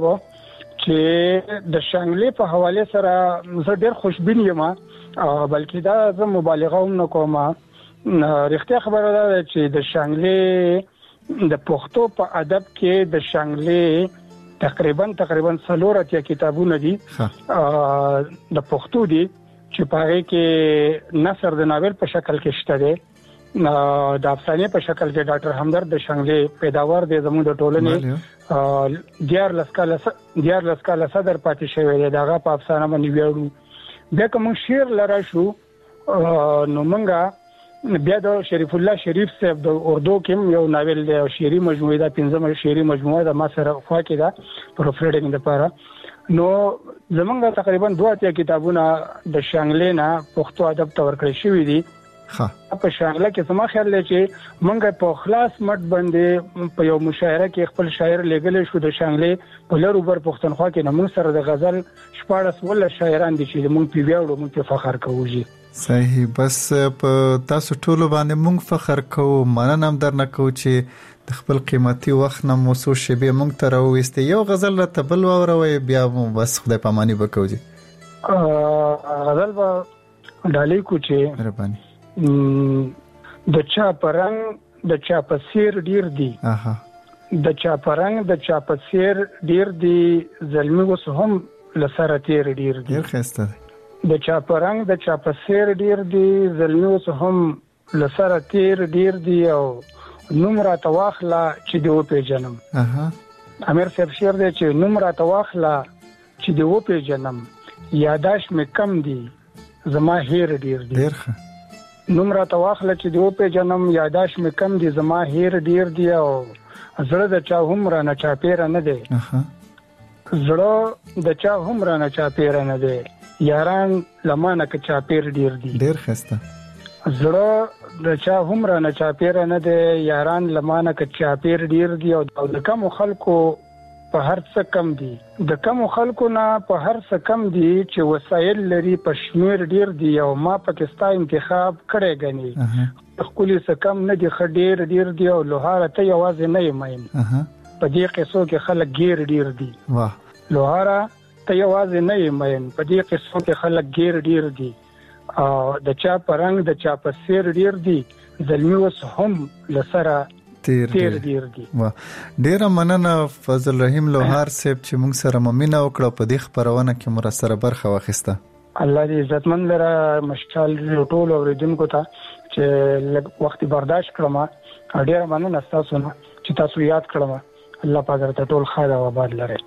چې د شانګلې په حواله سره زه ډېر خوشبین یم بلکې دا زه مبالغه هم نه کوم رښتیا خبره ده چې د شانګلې د پښتو په ادب کې د شانګلې تقریبا تقریبا څلور اتیا کتابونه دي د پښتو دي چې په هغه کې نثر د ناول په شکل کې شته دي د افسانې په شکل کې ډاکټر همدرد د شانګلې پیداوار دی زموږ د ټولنې دیار لسکاله دیار لسکاله صدر پاتې شوی دی داغه په افسانه باندې ویاړو بیا کوم شعر لرا شو نو منګه بیا د شریف الله شریف صاحب د اردو کې یو ناول دی شعري مجموعه ده پنځمه شعري مجموعه ده ما سره خوا کې ده پر فریډینګ لپاره نو زمونږ تقریبا دوه اتیا کتابونه د شانګلې نه پښتو ادب ته ورکړل شوی دي ها په شانګله کې سم خیال لري چې مونږ په خلاص مټ باندې په یو مشاعره کې خپل شاعر لګل شو د شانګلې په لرو بر پښتونخوا کې نمون سره د غزل شپاړس ول شاعران دي چې مونږ په ویاړو مونږ په فخر کوو. صحیح بس په تاسو ټولو باندې مونږ فخر کوو مننه هم درنه کوو چې د خپل قیمتي وخت نه مو څو شیبې مونږ ته راوېستې یو غزل را تبل واوروي بیا مو بس خدای پاماني وکړو جی غزل به ډالۍ کو چې مهرباني د چا پرنګ د چا پسیر ډیر دی اها د چا پرنګ د چا پسیر ډیر دی زلمی وس هم لسره تیر ډیر دی ډیر خسته د چا پرنګ د چا پسیر ډیر دی زلمی وس هم لسره تیر ډیر دی او نمره تواخلا چې دی و په جنم اها امیر صاحب شعر دی چې نمره تواخلا چې دی و په جنم یاداش مې کم دی زما هیر ډیر دی ډیر ښه نمره تواخله چې دی په جنم یاداش مې کم دي زما هیر ډیر دی او زړه د چا هم را نه چا پیر نه دی اها زړه د چا هم را نه چا پیر نه دی یاران لمانه ک چا پیر ډیر دی ډیر خسته زړه د چا هم را نه چا پیر نه دی یاران لمانه ک چا پیر ډیر دی او د کوم خلکو په هر څه کم دي د کوم خلکو نه په هر څه کم دي چې وسایل لري په شمیر ډیر دي او ما پاکستان انتخاب کړی غني خپل څه کم نه دي خډیر ډیر دي او لوهاره ته یوازې نه یم په دې قصو کې خلک غیر ډیر دي واه لوهاره ته یوازې نه یم په دې قصو کې خلک غیر ډیر دي او د چا پرنګ د چا پسیر ډیر دي زلمی وس هم لسره تیر ډیر دي وا ډیر مننه فضل رحیم لوهار صاحب چې موږ سره ممنه وکړه په دې خبرونه کې مر سره برخه واخیسته الله دې عزتمن لره مشکل ټول اوریدونکو ته چې وخت برداشت کړم ډیر مننه تاسو نه چې تاسو یاد کړم الله پاک درته ټول خیر او آباد لري.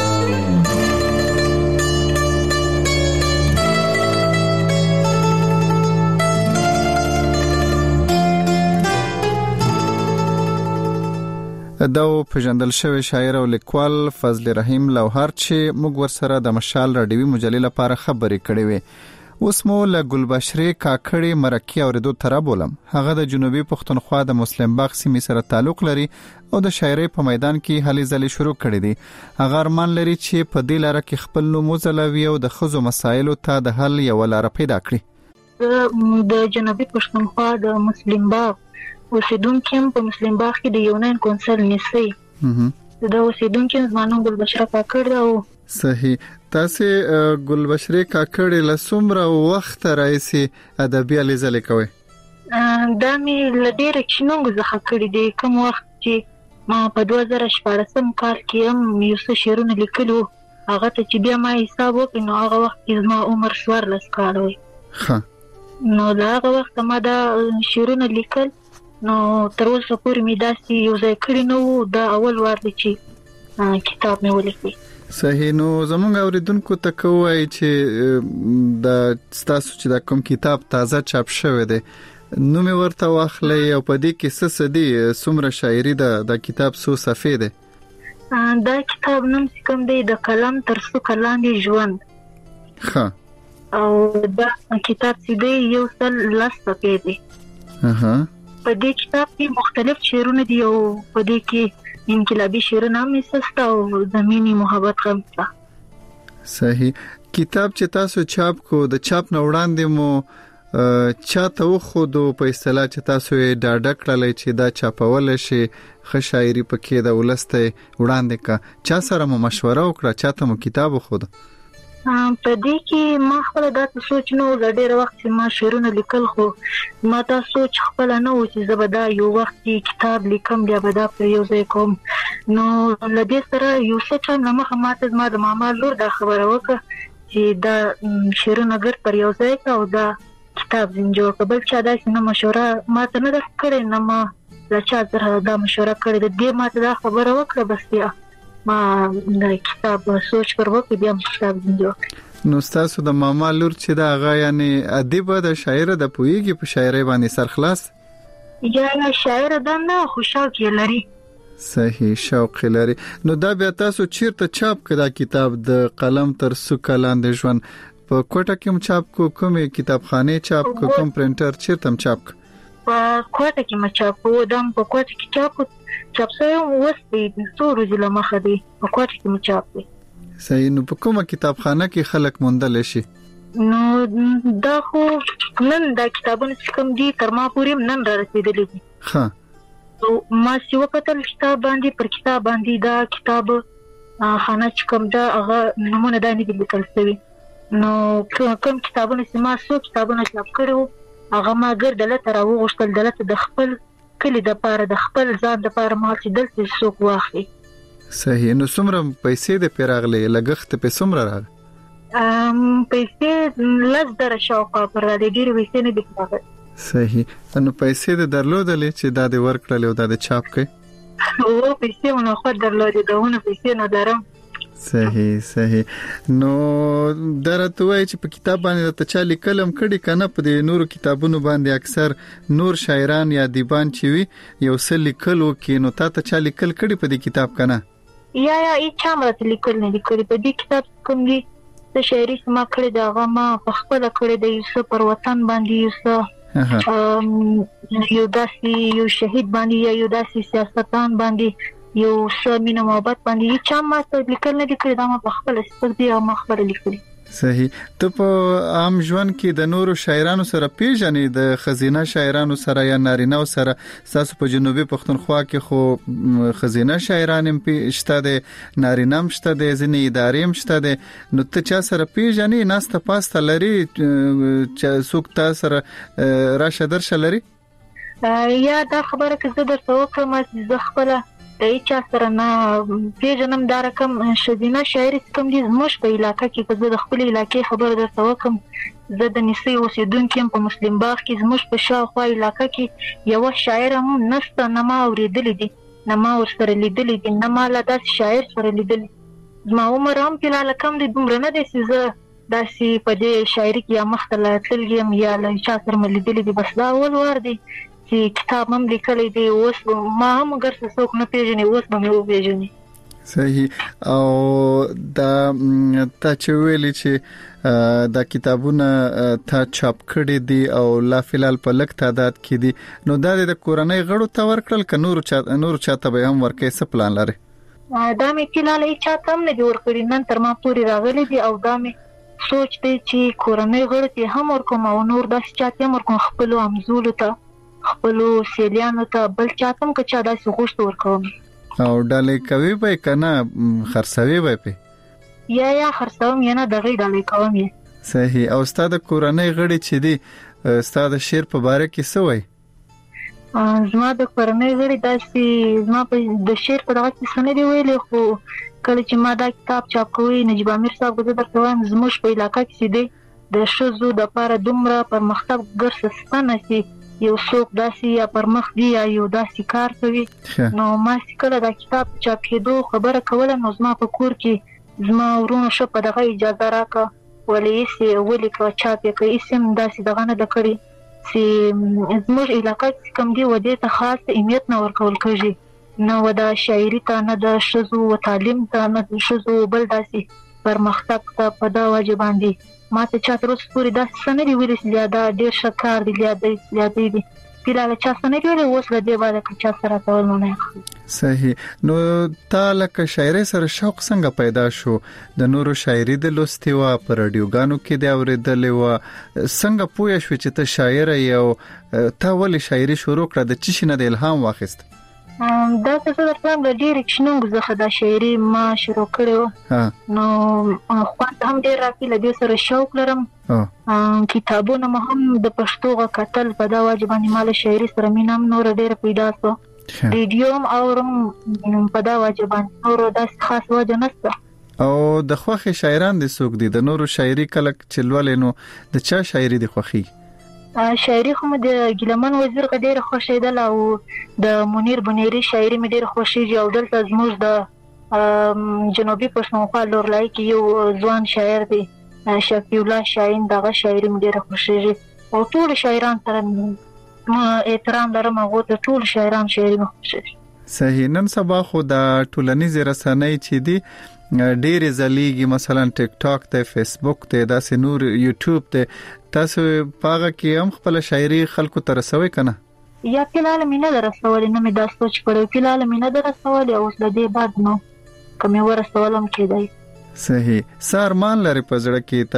دا پېژندل شوی شاعر او لیکوال فضل رحیم لوهار چې موږ ورسره د مشال راډیوي مجلې لپاره خبرې کړې وې اوس مو له ګلبشرې کاکړې مرکې اوریدو تر بولم هغه د جنوبي پښتونخوا د مسلم باغ سیمې سره تعلق لري او د شاعرۍ په میدان کې هلې ځلې شروع کړې دي هغه ارمان لري چې په دې لاره کې خپل نوم وځلوي او د ښځو مسایلو ته د حل یو لاره پیدا کړي. د جنوبي پښتونخوا د مسلم باغ اوسیدونکو هم په مسلم باغ کې د یونان کونسل نسی دا اوسیدونکو زمانو ګلبشره کاکړ او صحیح تاسو ګلبشرې کاکړ له څومره وخت راځي ادبي لیزل کوي دا مې لډېر کښینونګ زخه کړی دی کوم وخت چې ما په دوه زره شپاړسم کال کې هم یو څه شعرونه لیکلو، هغه ته چې بیا ما حساب وکړ نو هغه وخت کې زما عمر څوارلس کاله وي. نو دا هغه وخت ما دا شعرونه لیکل، نو تر اوسه پورې مې داسې یو ځای کړی نه و، دا اول وار دی چې کتاب مې ولیکي. صحیح. نو زمونږ اوریدونکو ته کوی چې د تاسو چې د کوم کتاب تازه چاپ شوی دی نو مې ورته واخلې او په دې کې څه څه دي، څومره شاعري ده، د کتاب څو صفحې ده؟ دا کتاب نوم کوم دی د قلم تر څوکه لاندې ژوند. ښه. او دا کتاب چې دی یو سل لس صفحې دی. اها. په دې کتاب کې مختلف شعرونه دي او په دې کې انقلابي شعرونه هم نشته او زمینی محبت هم شته. صحیح. کتاب چې تاسو چاپ کو د چاپ نه وړاندې مو چاته وخدو په اصطلاح چې تاسو یې ډاډه کړل چې دا چاپول شي ښه شاعري پکې د ولسته وړاندې کا، چا سره مو مشوره وکړه، چاته مو کتاب وخود؟ په دې کې ما خپل دا سوچ نو ډېر وخت چې ما شعرونه لیکل، خو ما دا سوچ خپل نه و چې زبدا یو وخت کې کتاب لیکم بیا به دا په یو ځای کوم. نو لدې سره یو څه چې نه مخه ماته ما د ماما لور دا خبره وکړه چې دا شعرونه ګر پر یو ځای کا او دا کتاب زنجو قبل چا دا نه مشوره ما ته نه کړې، نه ما لا چا سره دا مشوره کړې، دې ما ته دا خبره وکړه بس بیا ما دا کتاب سوچ پر وکړ بیا کتاب زنجو. نو تاسو د ماما لور چې دا هغه یعنی ادیب د شاعر د پویږي په شاعري باندې سرخلاص یا شاعر د نه خوشاک لري؟ صحیح، شوق لري. نو دا بیا تاسو چیرته چاپ کړه کتاب د قلم تر څوکه لاندې ژوند؟ په کوټه کې هم چاپ کو، کومې کتابخانه چاپ کو، کوم پرنټر چیرته هم چاپ کو؟ په کوټه کې ما چاپ کو، دم په کوټه کې چاپ چاپ سوی وستي د څورو ځله مخه دی په کوټه کې ما چاپ دی. صحیح. نو په کومه کتابخانه کې خلک موندل شي؟ نو دا خو نن دا کتابونه چې کوم دي تر ما پورې نن را رسیدلي دي. ها. نو ما چې وکتل کتاب باندې پر کتاب باندې دا کتاب خانه چې کوم دا هغه نمونه دا نه دي لیکل شوی. نو کوم کتابونه چې ما څو کتابونه چاپ کړو هغه ما ګر دلته راوغوښتل، دلته د خپل کلی د پاره د خپل ځان د پاره ما چې دلته څوک واخلي. صحیح. نو څومره پیسې د پیراغلې لګښت په څومره راغ؟ ام پیسې لږ در شاوخوا پر دې ډېر پیسې نه دي راغلي. صحیح. نو پیسې د درلودلې چې دا د ورکړل او دا د چاپ کړي؟ او پیسې نو خو درلودې داونه پیسې نه درم. صحیح صحیح. نو درته وای چې په کتاب باندې ته چا لیکلم کړي کنه، په دې نورو کتابونو باندې اکثر نور شاعران یا دیبان چې وي یو څه لیکلو کې، نو تا ته چا لیکل کړي په دې کتاب کنه؟ یا یا ای چا مته لیکل نه لیکلي په دې کتاب کوم دي د شاعري ما کړی دا هغه ما په خپل کړی د یو پر وطن باندې یو څه یو داسې یو شهید باندې یا یو داسې سیاستدان باندې یو سمینه محبت باندې چې ما ته لیکل نه دي کړی، دا ما په خپل سپک دی او ما خبر لیکلي. صحیح. ته په عام ژوند کې د نورو شاعرانو سره پیژنې، د خزینه شاعرانو سره یا نارینه سره؟ تاسو په جنوبي پښتونخوا کې خو خزینه شاعران هم شته دي، نارینه هم شته دي، ځینې ادارې هم شته دي. نو ته چا سره پیژنې؟ ناسته پاسته لري چې څوک تاسو سره راشه درشه لري؟ یا دا خبره که زه درته وکړم چې زه خپله د چا سره نه پیژنم، دا رقم شذینه شاعري کوم دي زموږ په علاقې کې، که زه د خپل علاقې خبره درته وکم، زه د نسي اوسیدونکو په مسلم باغ کې زموږ په شاوخوا علاقې کې یو شاعر هم نشته، نه ما اوریدلی دي، نه ما ورسره لیدلی دي، نه ما له داسې شاعر سره لیدلی. زما عمر هم فلحال کم دی، دومره نه دی چې زه داسې په دې شاعري کې یا مخته له تللی یم یا له چا سره مې لیدلی دي. بس دا اول وار دی چې کتاب هم لیکلی دی، اوس ما هم اگر څه څوک نه پیژني اوس به مې وپیژني. صحیح. او دا تا چې ویلي چې دا کتابونه تا چاپ کړي دي او لا فلحال په لږ تعداد کې دي، نو دا د کورنۍ غړو ته ورکړل که نور چا نور چاته به هم ورکې؟ څه پلان لري؟ دا مې فلحال هیڅ چاته هم نه دي ورکړي، نن تر ما پورې راغلي دي او دا مې سوچ دی چې کورنۍ غړو ته هم ورکوم او نور داسې چاته هم ورکوم، خپلو همزولو ته، خپلو سیلیانو ته، بل چاته هم که چا داسې غوښت ورکوم. او ډالۍ کوي به کنه خرڅوي به په؟ یا یا خرڅوم یا نه دغه ډالۍ کوم یې. صحیح. او ستاسو کورنۍ غړي چې دي ستاسو شعر په باره کې څه وایي؟ زما د کورنۍ غړي داسې زما په د شعر په دغه کې څه نه دي ویلي، خو کله چې ما دا کتاب چاپ کوي نجیب امیر صاحب زه درته وایم زموږ په علاقه کې چې دی د ښځو دپاره دومره پرمختګ ګرځستنه چې یو څوک داسې یا پرمخ دی یا یو داسې کار کوي. نو ما چې کله دا کتاب چاپ کېدو خبره کوله نو زما په کور کې زما ورونو ښه په دغه اجازه راکړه ولې یې ولیکه چاپ یې کړه هېڅ هم داسې دغه نه ده کړې چې زموږ علاقه چې کوم دی ودې ته خاص اهمیت نه ورکول کېږي، نه و د شاعري ته، نه د ښځو و تعلیم ته، نه د ښځو بل داسې پرمختګ ته په دا وجه باندې ما ته چا تر اوسه پورې داسې څه نه دي ویلي چې دا ډېر ښه کار دی یا دی دی فیلحال چا څه نه دي ویلي، اوس له دې بعده که چا څه راته ویل نو نه یم. صحیح. نو تا لکه شاعرۍ سره شوق څنګه پیدا شو؟ د نورو شاعري د لوستې وه، په راډیوګانو کې د اورېدلې وه، څنګه پوه شوې چې ته شاعره یې او تا ولې شاعري شروع کړه؟ د څه شي نه د الهام واخیست؟ دا څه زه درته وایم له ډېرې کوچنیو څخه دا شاعري ما شروع کړې وه، نو خوند هم ډېر راکړي، له دې سره شوق لرم. کتابونه مو هم د پښتو غږ کتل په دا وجه باندې ما له شاعري سره مینه هم نوره ډېره پیدا شوه. ریډیو هم اورم په دا وجه باندې، نوره داسې خاص وجه نشته. او د خوښې شاعران دې څوک دي؟ د نورو شاعري کله چې لولې نو د چا شاعري دې خوښېږي؟ شاعري خو مې د ګیلمن وزیر ډېره خوښېدله او د منیر بنيري شاعري مې ډېره خوښېږي، او دلته زموږ د جنوبي پښتونخوا لورلای کې یو ځوان شاعر دی شفیع الله شاهین، دغه شاعري مې ډېره خوښېږي او ټول شاعران سره احترام لرم، هغو ته ټول شاعران شاعري مې خوښېږي. صحیح. نن سبا خو د ټولنیزې رسنۍ چې دي ډېرې ځلیږي، مثلا ټیک ټاک ته، فیسبوک ته، داسې نور یوټیوب ته، تاسو په هغه کې هم خپل شاعري خلکو ته رسوي کنه؟ یا فیلحال مې نه ده رسولې، نه مې دا سوچ کړی، فیلحال مې نه ده رسولې، اوس له دې بعد نو که مې ورسول هم کېدی. صحیح. څه ارمان لري په زړه کې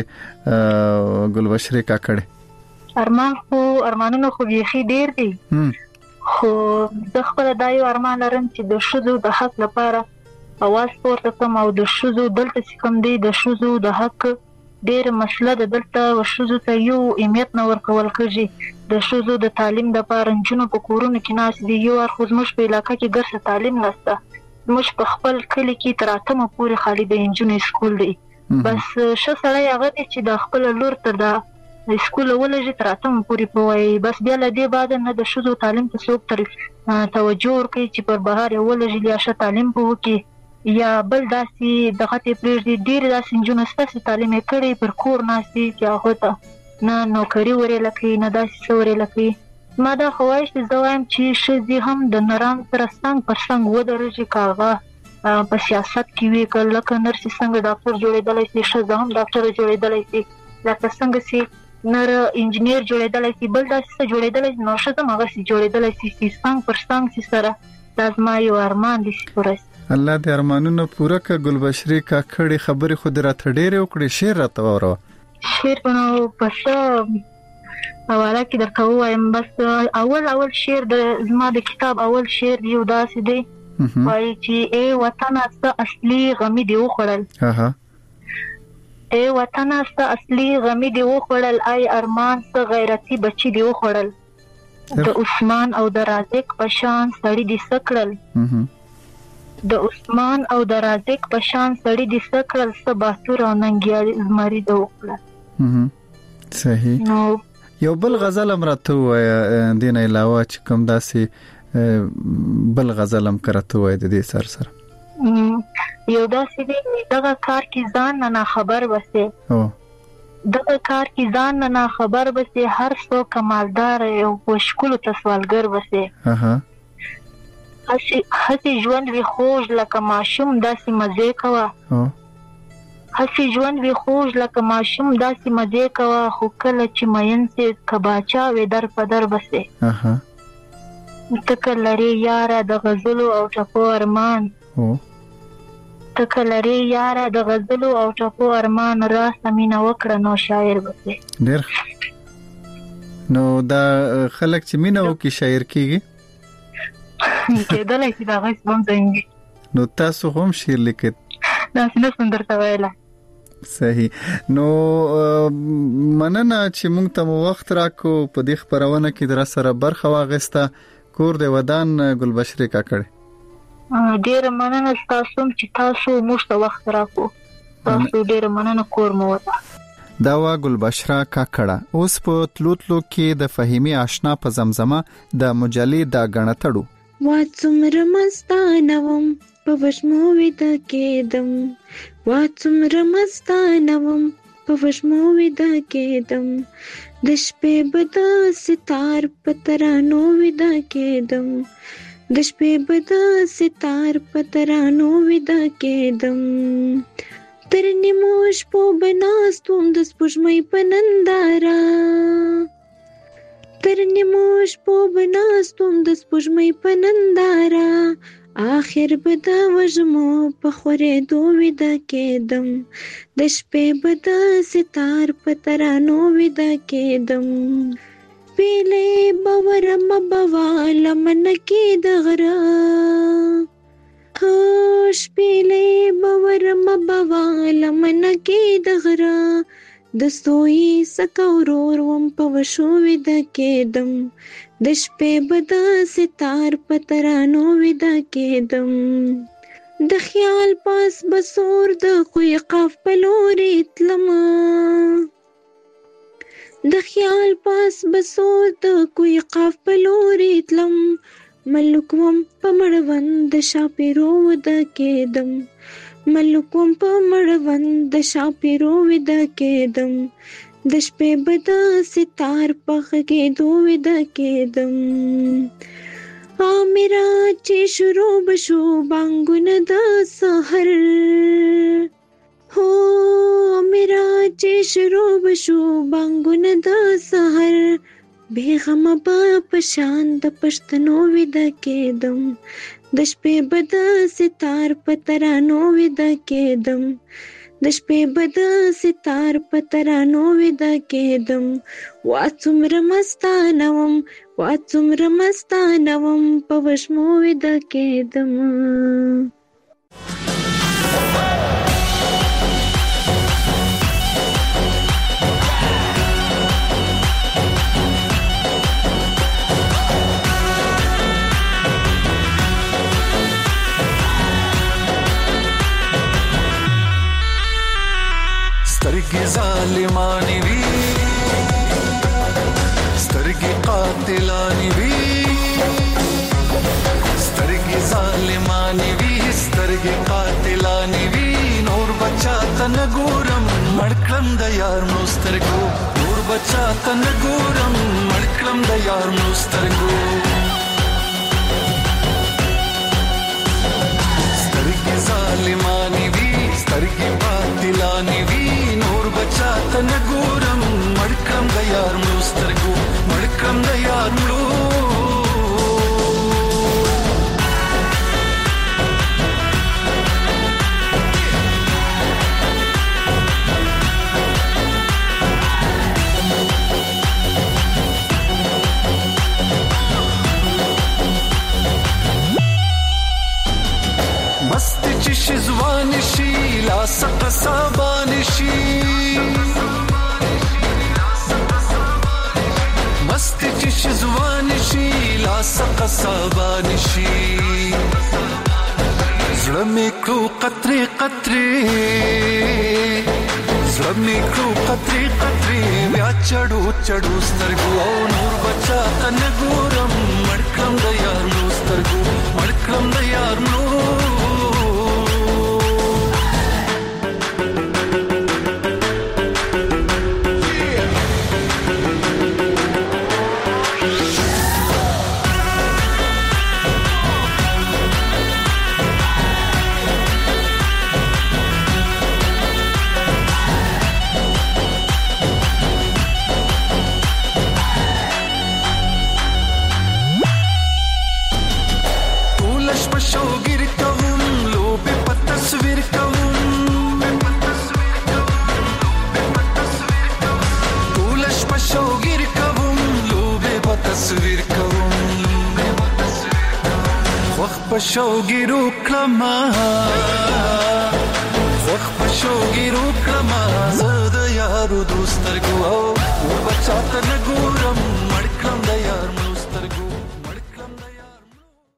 تاسې ګلبشرې کاکړې؟ ارمان خو ارمانونه خو بیخي ډېر دي، خو زه خپله دا یو ارمان لرم چې د ښځو د حق لپاره اواز پورته کړم، او د ښځو دلته چې کوم دی د ښځو د حق ډېره مسله ده، دلته ښځو ته یو اهمیت نه ورکول کېږي. د ښځو د تعلیم دپاره نجونو په کورونو کې ناست دي، یو اړخ زموږ په علاقه کې ګرځه تعلیم نشته، زموږ په خپل کلي کې تر اتمه پورې خالي د نجونو سکول دی، بس ښه سړی هغه دی چې د خپله لور تر دا سکول ولېږي تر اتمه پورې پوهوي، بس بیا له دې بعده نه د ښځو تعلیم ته څوک تر توجه ورکوي چې پر بهر یې ولېږي یا ښه تعلیم په وکړي یا بل داسې دغه ته پرېږدي. ډېرې داسې نجونې شته چې تعلیم یې کړی پر کور ناست دي چې هغو ته نه نوکري ورېله کوي نه داسې څه ورېله کوي. ما دا خواهش دی زه وایم چې ښځې هم د نران سره څنګ پر څنګ ودرېږي، که هغه په سیاست کې وي، که لکه نرسې څنګه ډاکټر جوړېدلی شي ښځه هم ډاکټره جوړېدلی شي، لکه څنګه چې نر انجینیر جوړېدلی شي، بل داسې څه جوړېدلی شي، نو ښځه هم هغسې جوړېدلی شي چې څنګ پر څنګ چې سره دا زما یو ارمان دی چې پوره شي. الله دې ارمانونه پوره کړه. ګلبشرې کاکړې خبرې خو دې راته ډېرې وکړې، شعر راته واوروه. شعر نو په څه حواله کې درته ووایم، بس اول اول شعر د زما د کتاب اول شعر یو داسې دی وایي چې ای وطنه ستا اصلي غمي دې وخوړل، ای وطنه ستا اصلي غمي دې وخوړل، ای ارمان ستا غیرتي بچي دې وخوړل، د عثمان او د رازق په شان سړي دې څه کړل، د عثمان او د رازق په شان سړي دې څه کړل، څه باتور او ننګیالي زمري دې وکړل. صحیح. نو یو بل غزل هم راته ووایه دې نه علاوه چې کوم داسې بل غزل هم که راته ووایه د دې سر سره. یو داسې دی دغه کار کې ځان نه ناخبر بسې، دغه کار کې ځان نه ناخبر بسې، هر څوک کمالدار او په ښکلو ته سوالګر بسې، هسې ژوند وي خوږ لکه ماشوم داسې مزې کوه، هسې ژوند وي خوږ لکه ماشوم داسې مزې کوه، خو کله چې مین سې که باچا وې در په در بسې، تکه لرې یاره د غزلو او ټپو ارمان، تکه لرې یاره د غزلو او ټپو ارمان، راسه مینه وکړه نو شاعر بسې. ډېر. نو دا خلک چې مینه وکړي شاعر کېږي؟ کېدلی شي د هغه اسم هم ځایږي. نو تاسو هم شعر لیکئ؟ داسې نه شم درته ویلی. صحیح. نو مننه چې موږ ته وخت راکو په دې خبرونه کې در سره برخه واغسته. کور د ودان ګلبشرې کاکړ ډیر مننه تاسو چې تاسو موږ ته وخت راکو. تاسو ډیر مننه کور مو ودا. دا وا ګلبشرا کاکړه اوس په تلوتلو کې د فهیمي آشنا په زمزمه د مجلې دا غنټړو. وا څومره مستانوم په وشمو ودا کېدم، وا څومره مستانوم په وشمو ودا کېدم، د شپې بد ستار په ترانو ودا کېدم، د شپې بد ستار په ترانو ودا کېدم، تر نیموش په بناستوم د سپوږمۍ په ننداره، تر نیموش په بناستوم د سپوږمۍ په ننداره، آخر به د وژمو په خورېدو ویده کېدم، د شپې به د ستار په ترانو ویده کېدم، پیلې به ورمه بواله منکې د غره، شپېلې به ورمه بواله منکې د غره، د ستویي څکه ورور وم په وشو ویده کېدم، د شپې به د ستار په ترانو ویده کېدم، د خیال پاس بسور د خوی قاف په لورې تلمه، د خیال پاس بسور د کوی قاف په لورې تلم، ملک وم په مړوند د شاپیرو وده کېدم، ملک وم په مړوند د شاپیرو وده کېدم، د شپې به د ستار په غږېدو وده کېدم، آمرا چې شروع بشو بانګونه د سحر، هو آمرا چې شروع بشو بانګونه د سحر، بیغمه با پشان د پښتنو ویده کېدم، د شپې به د ستار په ترانو ویده کېدم، د شپې به د ستار په ترانو ویده کېدم، وا څومره مستانه وم، وا څومره مستانه وم په وشمو ویده کېدم. سترګې ظالمانې وي، سترګې قاتلانې وي، سترګې ظالمانې وي، سترګې قاتلانې وي، نور بچا ته نه ګورم مړ کړم د یار مړو سترګو، نور بچا ته نه ګورم مړ کړم د یار مړو سترګو، سترګې ظالمانې وي، سترګې قاتلانې وي، نور بچا ته نه ګورم مړ کړم د یار مړو سترګو، مړ کړم د یار مړو. مست چې شزوان شي لا سق صابان شي، مست چې شزوان شي لا سق صابان شي، زړه مې کړو قطرې قطرې، زړه مې کړو قطرې قطرې، بیا چړو چړو سترګو، او نور بچا ته نه ګورم مړ کړم د یار مړو سترګو، مړ کړم د یار مړو. پښوګیرو کلمه خو وخت پښوګي روکړه ما زه د یارو دوستر ګو او بچا ته نګورم